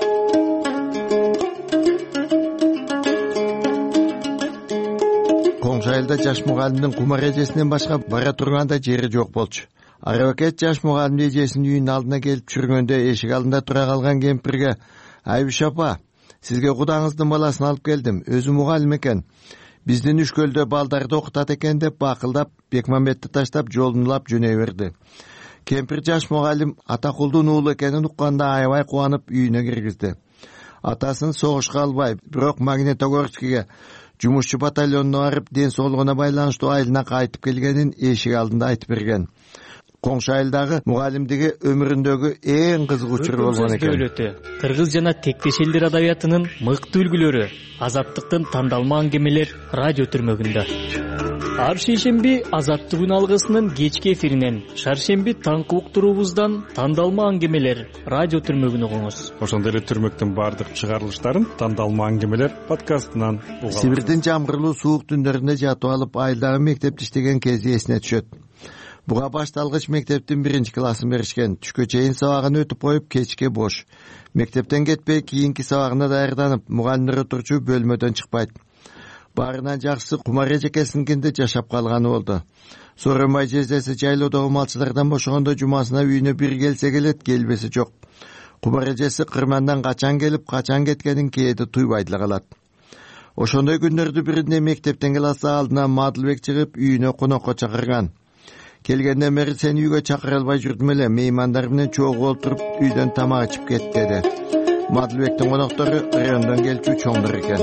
Коңшу айылда жаш мугалимдин кумар эжесинен башка бара турганда жери жок болчу. Арабакет жаш мугалимдин эжесинин үйүнүн алдына келип жүргөндө эшик алдында тура калган кемпирге: "Айбиш апа, сизге кудаңыздын баласын алып келдим. Өзү мугалим экен. Биздин үшкөлдө балдарды окутат экен" деп бакылдап, Бекмамбетти таштап жолун улап жөнөй берди. Кемпир жаш мугалим Атакулдун уулу экенин укканда аябай кубанып үйүнө киргизди. Атасын согушка албай, бирок Магнитогорскиге жумушчу батальонуна барып, ден соолугуна байланыштуу айылына кайтып келгенин эшик алдында айтып берген. Коңшу айылдагы мугалимдиги өмүрүндөгү эң кызык учур болгон экен. Кыргыз жана тектеш элдер адабиятынын мыкты үлгүлөрү, азаттыктын тандалма аңгемелер радио түрмөгүндө. Ар шейшемби Азаттыгүн алгысынын кечки эфиринен, шаршемби таңкы уктуруубуздан тандалма аңгемелер радио түрмөгүн угуңуз. Ошондой эле түрмөктүн баардык чыгарылыштарын тандалма аңгемелер подкастынан угабыз. Сибирдин жамгырлуу суук түндөрүндө жатып алып айылдагы мектепте иштеген кези эсине түшөт. Буга башталгыч мектептин 1-классын беришкен. Түшкө чейин сабагын өтүп коюп, кечке бош. Мектептен кетпей, кийинки сабагына даярданып, мугалимдер отурчу бөлмөдөн чыкпайт. Баарынан жакшысы Кумар эжекесиникинде жашап калганы болду. Сооронбай жездеси жайлоодогу малчылардан бошогондо жумасына үйүнө бир келсе келет, келбеси жок. Кумар эжеси кырмандан качан келип, качан кеткенин кээде туйбай деле калат. Ошондой күндөрдү биринде мектептен класс алдына Мадылбек чыгып үйүнө конокко чакырган. Келгенден бери сени үйгө чакыра албай жүрдүм эле, меймандар менен чогуу олтуруп үйдөн тамак ичип кет деди. Мадылбектин коноктору райондон келчү чоңдор экен.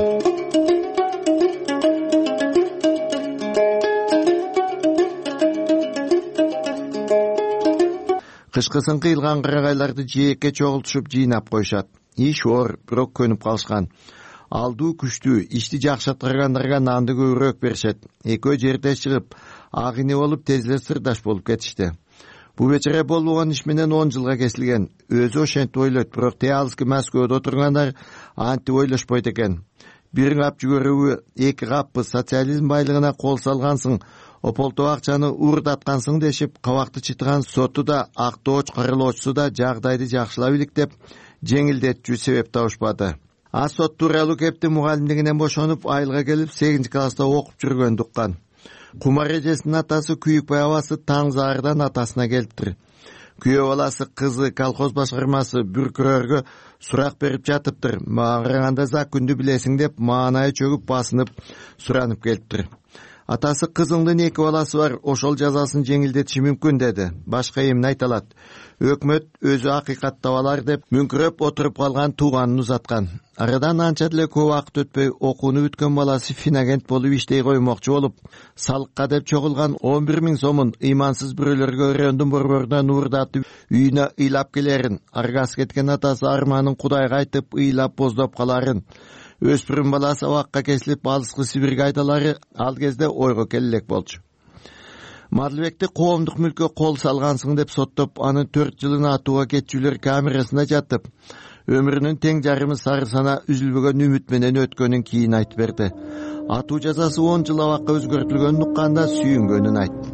Кышкысын кыйылган кыргайларды жээкке чогултушуп жыйнап коюшат. Иш оор, бирок көнүп калышкан. Алдуу күчтүү, ишти жакшы аткаргандарга нанды көбүрөөк беришет. Экөө жердеш чыгып, агыны болуп тез эле сырдаш болуп кетишти. Бу вечере болгон иш менен 10 жылга кесилген. Өзү ошентип ойлойт, бирок Теалский Москвада отургандар антип ойлошпойт экен. Бир кап жүгөрүбү, эки каппы социализм байлыгына кол салгансың, ополтоо акчаны уурдаткансың дешип, кабакты чытыган соту да, актооч каралоочусу да жагдайды жакшылап илик деп жеңилдетчү себеп табышпады. А сот тууралуу кепти мугалимдигинен бошонуп, айылга келип 8 класста окуп жүргөн уккан. Кумар эжесинин атасы Күйүкбай абасы таң заардан атасына келиптир. Күйөө баласы кызы колхоз башкармасы бүркүрөргө сурак берип жатыптыр. Мага караганда закүндү билесиң деп маанайы чөгүп басынып суранып келиптир. Атасы кызыңдын 2 баласы бар, ошол жазасын жеңилдетиши мүмкүн деди. Башка эмне айта алат? Өкмөт өзү акыйкат табалар деп мүңкүрөп отуруп калган тууганын узаткан. Арадан анча деле көп убакыт өтпөй окууну бүткөн баласы финагент болуп иштей коймокчу болуп, салыкка деп чогулган 11 000 сомун ыймансыз бирөөлөргө райондун борборунан уурдатып үйүнө ыйлап келерин, аргасы кеткен атасы арманын Кудайга айтып ыйлап боздоп каларын, өспүрүм баласы абакка кесилип алыскы Сибирге айдалары ал кезде ойго келе элек болчу. Мадылбекти коомдук мүлккө кол салгансың деп соттоп, анын 4 жылын атууга кетчүлөр камерасына жатып, өмүрүнүн тең жарымы сары сана үзүлбөгөн үмүт менен өткөнүн кийин айтып берди. Атуу жазасы 10 жыл абакка өзгөртүлгөнүн укканда сүйүнгөнүн айтты.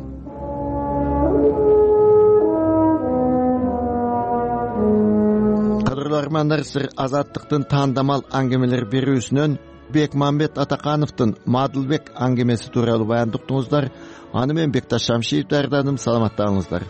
Кадырлуу армандар, сир Азаттыктын таандамал аңгемелер берүүсүнөн Бекмамбет Атакановдун Мадылбек аңгемеси тууралуу баянды уктуңуздар. Аны мен Бекташ Шамшиев даярдадым. Саламаттаңыздар.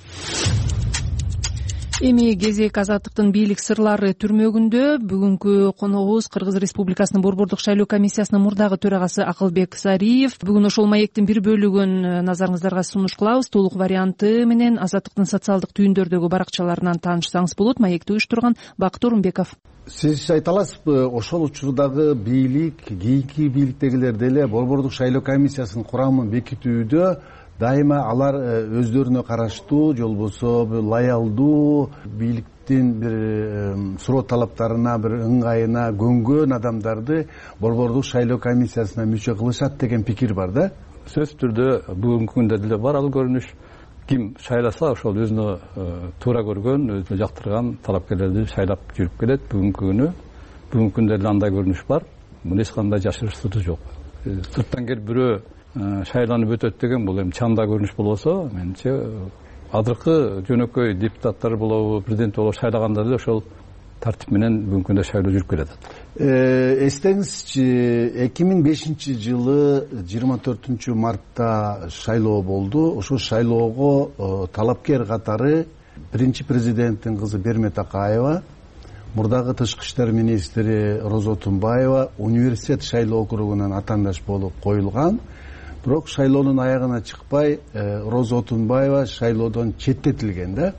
Эми кезек Азаттыктын бийлик сырлары түрмөгүндө. Бүгүнкү коногубуз Кыргыз Республикасынын Борбордук шайлоо комиссиясынын мурдагы төрагасы Акылбек Сариев. Бүгүн ошол маектин бир бөлүгүн назарыңыздарга сунуш кылабыз. Толук варианты менен Азаттыктын социалдык түйүндөрдөгү баракчаларынан таанышсаңыз болот. Маекти уюштурган Бакыт Орунбеков. Сиз айта аласызбы, ошол учурдагы бийлик, кийинки бийликтегилер деле Борбордук шайлоо комиссиясынын курамын бекитүүдө дайыма алар өздөрүнө караштуу, же болбосо лаялдуу, бийликтин бир суроо талаптарына, бир ыңгайына көнгөн адамдарды Борбордук шайлоо комиссиясына мүчө кылышат деген пикир бар да. Сөзсүз түрдө бүгүнкү күндө деле бар ал көрүнүш. Ким шайласа, ошол өзүнө туура көргөн, өзүнө жактырган талапкерлерди шайлап жүрүп келет. Бүгүнкү күндө деле андай көрүнүш бар. Муну эч кандай жашырыштуу жок. Сырттан келип бирөө шайланып өтөт деген бул эми чанда көрүнүш болсо, менимче азыркы жөнөкөй депутаттар болобу, президент болобу шайлагандар деле ошол тартип менен бүгүнкү күндө шайлоо жүрүп келет. Эстеңизчи, 2005 жылы 24 мартта шайлоо болду. Ошол шайлоого талапкер катары биринчи президенттин кызы Бермет Акаева, мурдагы тышкы иштер министри Роза Отунбаева университет шайлоо округунан атаандаш болуп коюлган. Бирок шайлоонун аягына чыкпай, Роза Отунбаева шайлоодон четтетилген да.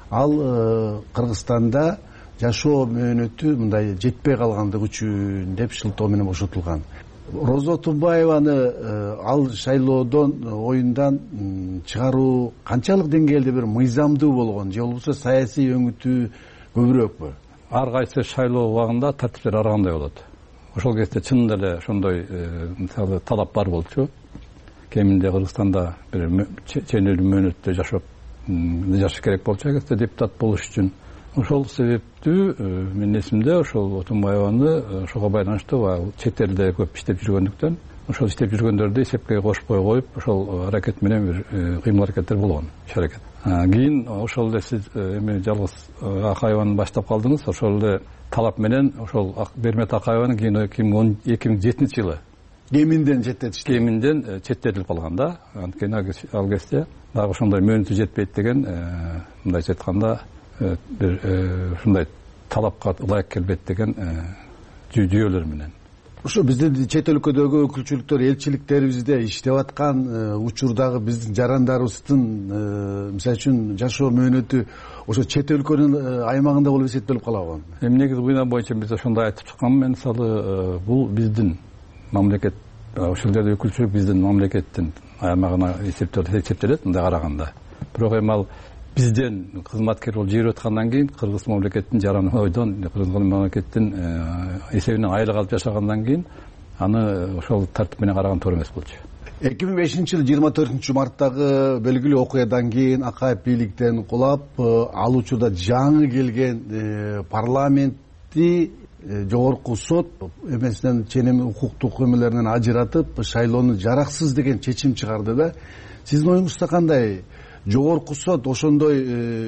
Ал Кыргызстанда жашоо мөөнөтү мындай жетпей калгандыгы үчүн деп шылтоо менен бошотулган. Роза Отунбаеваны ал шайлоодон оюндан чыгаруу канчалык деңгээлде бир мыйзамдуу болгон, же болбосо саясий өңүтү көбүрөөкпү? Ар кайсы шайлоо убагында тартиптер ар кандай болот. Ошол кезде чынында эле ошондой мисалы талап бар болчу. Кеминде Кыргызстанда бир ченелүү мөөнөттө жашаш керек болчу кезде депутат болуш үчүн. Ошол себептүү менин эсимде ошол Отунбаеваны ошого байланыштуу чет элде көп иштеп жүргөндүктөн ошол иштеп жүргөндөрдү эсепке кошпой коюп, ошол аракет менен бир кыймыл аракеттер болгон, иш аракет. Кийин ошол эле сиз эми жалгыз Акаеваны баштап калдыңыз. Ошол эле талап менен ошол Бермет Акаеваны кийин 2007 жылы кеминден четтетишти. Кеминден четтетилип калган да. Анткени ал кезде дагы ошондой мөөнөтү жетпейт деген, мындайча айтканда бир ушундай талапка ылайык келбейт деген жүйөлөр менен. Ошо биздин чет өлкөдөгү өкүлчүлүктөр, элчиликтерибизде иштеп аткан учурдагы биздин жарандарыбыздын мисалы үчүн жашоо мөөнөтү ошо чет өлкөнүн аймагында болуп эсептелип калабы? Эми негизи буюна боюнча биз ошондой айтып чыкканмын мен. Мисалы бул биздин мамлекет, ошол жерде өкүлчүлүк биздин мамлекеттин аймагына эсептелет мындай караганда. Бирок эми ал бизден кызматкер болуп жүрүп аткандан кийин кыргыз мамлекеттин жаранойдон, кыргыз мамлекеттин эсебинен айлык алып жашагандан кийин аны ошол тартип менен караган туура эмес болчу. 2005-жылы 24 марттагы белгилүү окуядан кийин Акаев бийликтен кулап, ал учурда жаңы келген парламентти жогорку сот эмесинен ченем укуктук эмелеринен ажыратып, шайлоону жараксыз деген чечим чыгарды да. Сиздин оюңузда кандай? Жогорку сот ошондой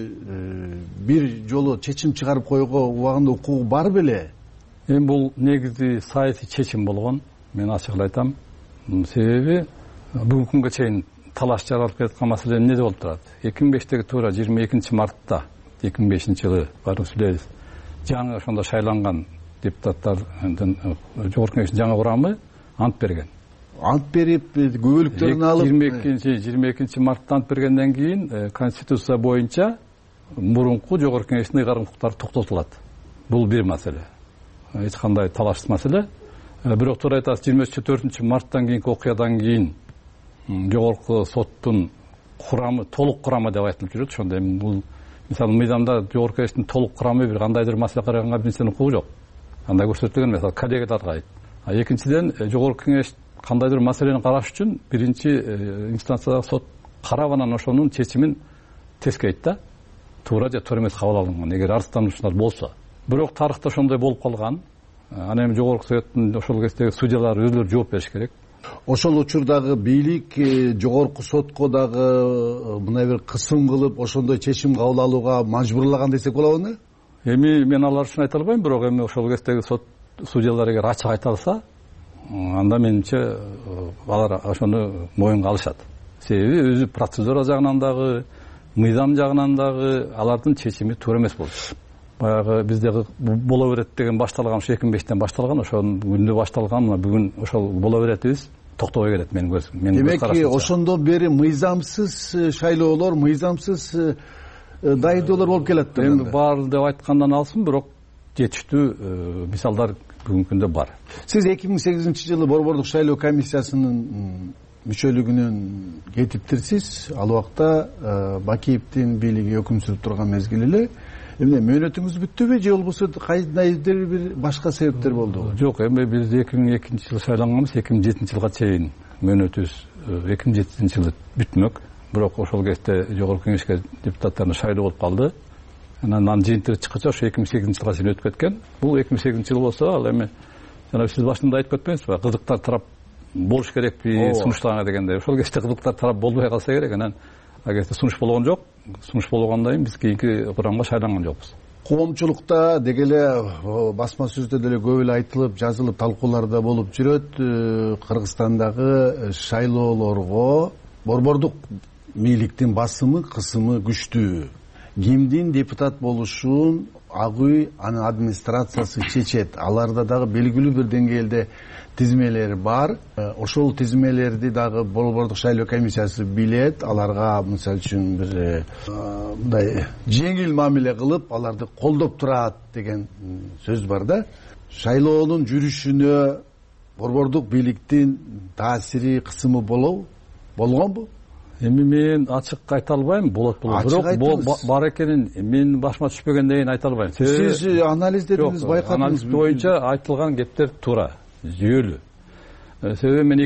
бир жолу чечим чыгарып койгого убагында укугу бар беле? Эми бул негизи саясий чечим болгон. Мен ачыгын айтам. Себеби бүгүнкү күнгө чейин талаш жаралып келаткан маселе эмнеде болуп турат? 2005-теги туура 22 мартта 2005-жылы баары сүйлөйбүз. Жаңы ошондо шайланган депутаттардын жогорку кеңештин жаңы курамы ант берген. Ант берип, күбөлүктөрүн алып 22 мартта ант бергенден кийин конституция боюнча мурунку жогорку кеңештин ыйгарым укуктары токтотулат. Бул бир маселе. Эч кандай талашсыз маселе. Бирок туура айтасыз, 24 марттан кийинки окуядан кийин жогорку соттун курамы, толук курамы деп айтылып жүрөт. Ошондо эми бул мисалы мыйзамда жогорку кеңештин толук курамы бир кандайдыр маселе караганга биринчиден укугу жок. Андай көрсөтүлгөн эмес, коллегиялар кайт. Экинчиден жогорку кеңеш кандайдыр маселени караш үчүн биринчи инстанциядагы сот карап анан ошонун чечимин тескейт да. Туура же туура эмес кабыл алынган, эгер арыздануучулар болсо. Бирок тарыхта ошондой болуп калган. Ана эми жогорку советтин ошол кездеги судьялары өзүлөрү жооп бериш керек. Ошол учурдагы бийлик жогорку сотко дагы мындай бир кысым кылып, ошондой чечим кабыл алууга мажбурлаган десек болобу? Эми мен алар үчүн айта албайм, бирок эми ошол кездеги сот судьялар эгер ачык айта алса, анда менимче алар ошону моюнга алышат. Себеби өзү процедура жагынан дагы, мыйзам жагынан дагы алардын чечими туура эмес болчу. Баягы биздеги боло берет деген башталган, ошо 2005-тен башталган, ошонун күндө башталган, мына бүгүн ошол боло беретибиз токтобой келет менин көзүм. Демек, ошондон бери мыйзамсыз шайлоолор, мыйзамсыз дайындоолор болуп келет да. Эми бар деп айткандан алсын, бирок жетиштүү мисалдар бүгүнкү күндө бар. Сиз 2008-жылы Борбордук шайлоо комиссиясынын мүчөлүгүнөн кетиптирсиз. Ал убакта Бакиевдин бийлиги өкүм сүрүп турган мезгил эле. Эмне мөөнөтүңүз бүттүбү же болбосо кайдыр бир башка себептер болдубу? Жок, эми биз 2002-жылы шайланганбыз, 2007-жылга чейин мөөнөтүбүз 2007-жылы бүтмөк. Бирок ошол кезде жогорку кеңешке депутаттарын шайлоо болуп калды. Анан жыйынтыгы чыккача ошо 2008-жылга чейин өтүп кеткен. Бул 2008-жыл болсо, ал эми жана сиз башында айтып кетпеңизби, кызыктар тарап болуш керекпи, сунуштаган дегендей. Ошол кезде кызыктар тарап болбой калса керек. Анан ал кезде сунуш болгон жок. Сунуш болгондон кийин биз кийинки курамга шайланган жокпуз. Коомчулукта деги эле басма сөздө деле көп эле айтылып, жазылып, талкууларда болуп жүрөт. Кыргызстандагы шайлоолорго борбордук бийликтин басымы, кысымы күчтүү. Кимдин депутат болушун ак үй анын администрациясы чечет. Аларда дагы белгилүү бир деңгээлде тизмелер бар. Ошол тизмелерди дагы Борбордук шайлоо комиссиясы билет. Аларга мисалы үчүн бир мындай жеңил мамиле кылып, аларды колдоп турат деген сөз бар да. Шайлоонун жүрүшүнө борбордук бийликтин таасири, кысымы болгонбу? Эми мен ачык айта албайм, болот. Бирок бар экенин мен башыма түшпөгөндөн кийин айта албайм. Сиз анализдедиңиз, байкадыңыз. Анализ боюнча айтылган кептер туура, жүйөлүү. Себеби мен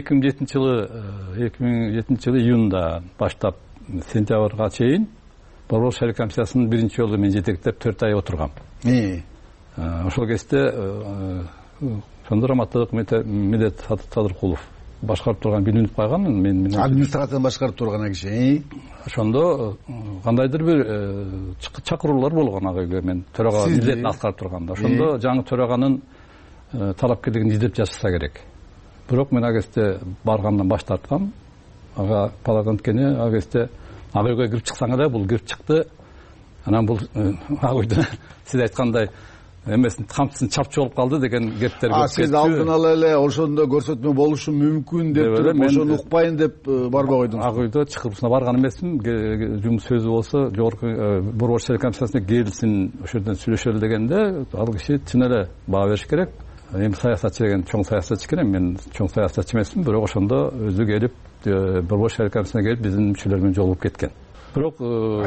2007 жылы июнда баштап сентябрга чейин Борбордук шайлоо комиссиясынын биринчи жолу мен жетектеп 4 ай отургам. Ошол кезде Сондар Аматтык Медет Садыркулов башкарып турган билинип калган. Мен администрацияны башкарып турган киши. Ошондо кандайдыр бир чакыруулар болгон ага үйгө, мен төрага милдетин аткарып турганда. Ошондо жаңы төраганын талапкерлигин издеп жатышса керек. бирок мен ал кезде баргандан баш тарткам. Ага палат анткени ал кезде ак үйгө кирип чыксаң эле бул кирип чыкты. Анан бул ак үйдө сиз айткандай эмесин камчысын чапчы болуп калды деген кептер көп кетти. Сиз алдын ала эле ошондо көрсөтмө болушу мүмкүн деп туруп ошону укпайын деп барбай койдуңуз. Ак үйдө чакыруусуна барган эмесмин. Жумуш сөзү болсо жогорку борбор шайлоо комиссиясына келсин, ошол жерден сүйлөшөлү дегенде ал киши чын эле баа бериш керек. Эми саясатчы деген чоң саясатчы экен, мен чоң саясатчы эмесмин, бирок ошондо өзү келип борбор шайлоо комиссиясына келип биздин мүчөлөр менен жолугуп кеткен. Бирок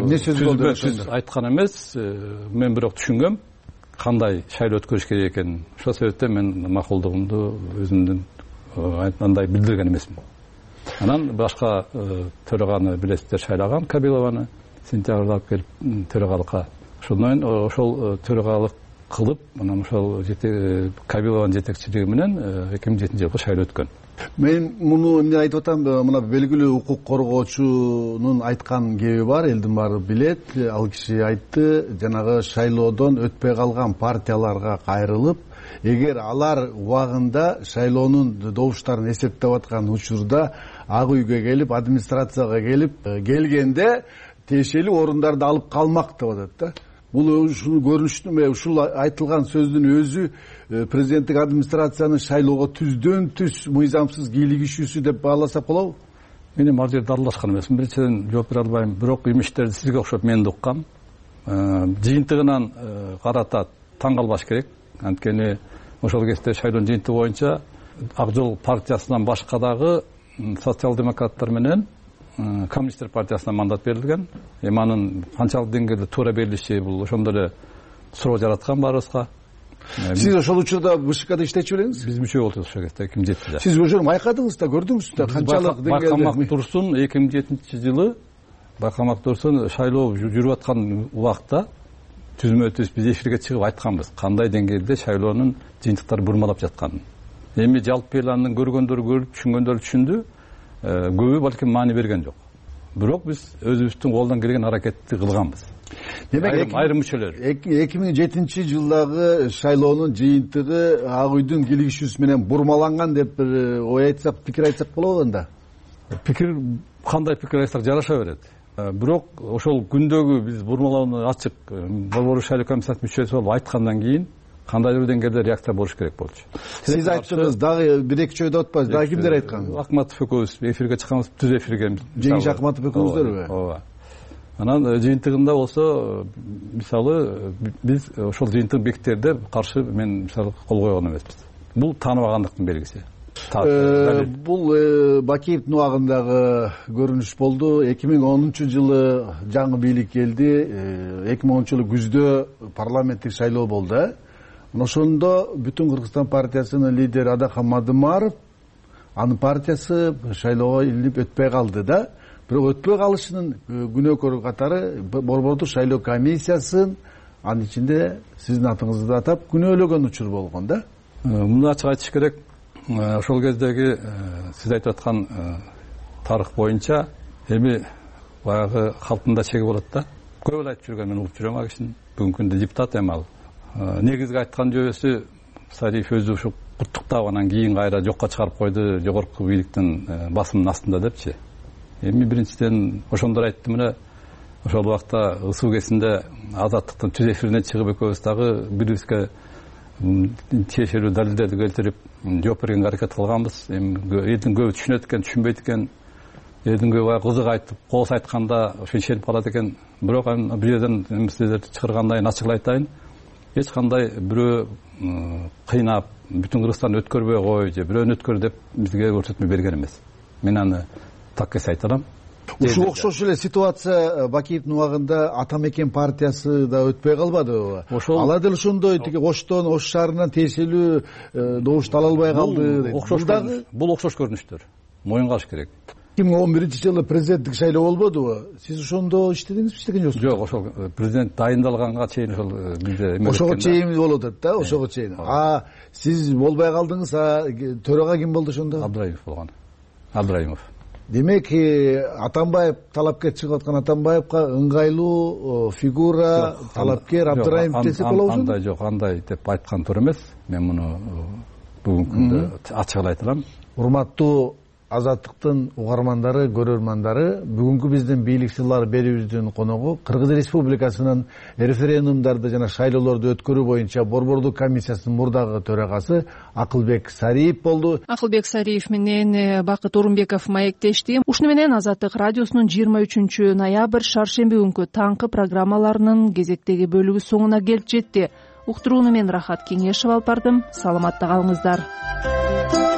сөз айткан эмес, мен бирок түшүнгөм кандай шайлоо өткөрүш керек экенин. Ошол себептен мен макулдугумду өзүмдүн андай билдирген эмесмин. Анан башка төраганы билесиздер, шайлаган Кабилованы сентябрда алып келип төрагалыкка. Ошондон ошол төрагалык кылып, анан ошол Кабилованын жетекчилиги менен 2007-жылкы шайлоо өткөн. Мен муну эмне айтып атам, мына белгилүү укук коргоочунун айткан кеби бар, элдин баары билет. Ал киши айтты, жанагы шайлоодон өтпөй калган партияларга кайрылып, эгер алар убагында шайлоонун добуштарын эсептеп аткан учурда ак үйгө келип, администрацияга келгенде тиешелүү орундарды алып калмак деп атат да. Бул ушул көрүнүштү, ушул айтылган сөздүн өзү президенттик администрациянын шайлоого түздөн түз мыйзамсыз кийлигишүүсү деп бааласак болобу? Мен ал жерде аралашкан эмесмин. Биринчиден жооп бере албайм. Бирок имиштерди сизге окшоп мен да уккам. Жыйынтыгынан карата таң калбаш керек. Анткени ошол кезде шайлоонун жыйынтыгы боюнча Ак жол партиясынан башка дагы социал-демократтар менен Коммунисттер партиясына мандат берилген. Эми анын канчалык деңгээлде туура берилиши бул ошондо эле суроо жараткан баарыбызга. Сиз ошол учурда БШКда иштечү белеңиз? Биз мүчө болдук ошол кезде 2007-жылы. Сиз ошону байкадыңыз да, көрдүңүз да канчалык деңгээлде? Байкамак Турсун 2007-жылы Байкамак Турсун шайлоо жүрүп аткан убакта түзмө-түз биз эфирге чыгып айтканбыз кандай деңгээлде шайлоонун жыйынтыктары бурмалап жатканын. Эми жалпы эл анын көргөндөрү көрүп, түшүнгөндөрү түшүндү. Көбү балким маани берген жок. Бирок биз өзүбүздүн колдон келген аракетти кылганбыз. Демек айрым мүчөлөр 2007-жылдагы шайлоонун жыйынтыгы ак үйдүн кийлигишүүсү менен бурмаланган деп бир ой айтсак, пикир айтсак болобу анда? Пикир кандай пикир айтсак жараша берет. Бирок ошол күндөгү биз бурмалоону ачык борбор шайлоо комиссиясынын мүчөсү болуп айткандан кийин кандайдыр деңгээлде реакция болуш керек болчу. Сиз айттыңыз, дагы бир-эки жойдо атпайбыз. Дагы кимдер айткан? Акматов экөөбүз эфирге чыкканбыз, түз эфирге. Жеңиш Акматов экөөбүздөрбү? Ооба. Анан жыйынтыгында болсо, мисалы, биз ошол жыйынтык бекиттерде каршы мен мисалы кол койгон эмеспиз. Бул тааныбагандыктын белгиси. Бул Бакиевдин убагындагы көрүнүш болду. 2010-жылы жаңы бийлик келди. 2010-жылы күздө парламенттик шайлоо болду. Ошондо бүтүн Кыргызстан партиясынын лидери Адахан Мадымаров анын партиясы шайлоого илинип өтпөй калды да. Бирок өтпөй калышынын күнөөкөрү катары борбордук шайлоо комиссиясын анын ичинде сиздин атыңызды атап күнөөлөгөн учур болгон да. Муну ачык айтыш керек. Ошол кездеги сиз айтып аткан тарых боюнча эми баягы калпында чеги болот да. Көп эле айтып жүргөн, мен угуп жүрөм ал кишини. Бүгүнкү күндө депутат эми ал. Негизги айткан жөбөсү Сариев өзү ушу куттуктап анан кийин кайра жокко чыгарып койду, жогорку бийликтин басымынын астында депчи. Эми биринчиден ошондор айтты, мына ошол убакта ысуу кезинде Азаттыктын түз эфирине чыгып экөөбүз дагы бирибизге тиешелүү далилдерди келтирип жооп бергенге аракет кылганбыз. Эми элдин көбү түшүнөт экен, түшүнбөйт экен. Элдин көбү кызык айтып, коос айтканда ошентип калат экен. Бирок бул жерден сиздерди чыгаргандан кийин ачык айтайын. Эч кандай бирөө кыйнап, бүтүн Кыргызстанды өткөрбөй кой же бирөөнү өткөр деп бизге көрсөтмө берген эмес. Мен аны так эс айта алам. Ушул окшош эле ситуация Бакиевдин убагында Атамекен партиясы да өтпөй калбадыбы? Алар деле ошондой тиги Оштон, Ош шаарынан тиешелүү добушту ала албай калды. Бул окшош көрүнүштөр. Моюнга алыш керек. 2011-жылы президенттик шайлоо болбодубу? Сиз ошондо иштедиңизби, иштеген жоксузбу? Жок, ошол президент дайындалганга чейин ошол бизде ошого чейин болуп атат да, ошого чейин. Сиз болбой калдыңыз, төрага ким болду ошондо? Абдыраимов болгон. Абдыраимов. Демек, Атамбаев талапкер чыгып аткан Атамбаевка ыңгайлуу фигура, талапкер Абдыраимов десек болобу? Андай жок, андай деп айткан туура эмес. Мен муну бүгүнкү күндө ачык эле айта алам. Урматтуу Азаттыктын угармандары, көрөрмандары, бүгүнкү биздин бийлик сырлары берүүбүздүн коногу Кыргыз Республикасынын референдумдарды жана шайлоолорду өткөрүү боюнча Борбордук комиссиясынын мурдагы төрагасы Акылбек Сариев болду. Акылбек Сариев менен Бакыт Орунбеков маектешти. Ушуну менен Азаттык радиосунун 23 ноябрь шаршемби күнкү таңкы программаларынын кезектеги бөлүгү соңуна келип жетти. Уктурууну мен Рахат Кеңешева алып бардым. Саламатта калыңыздар.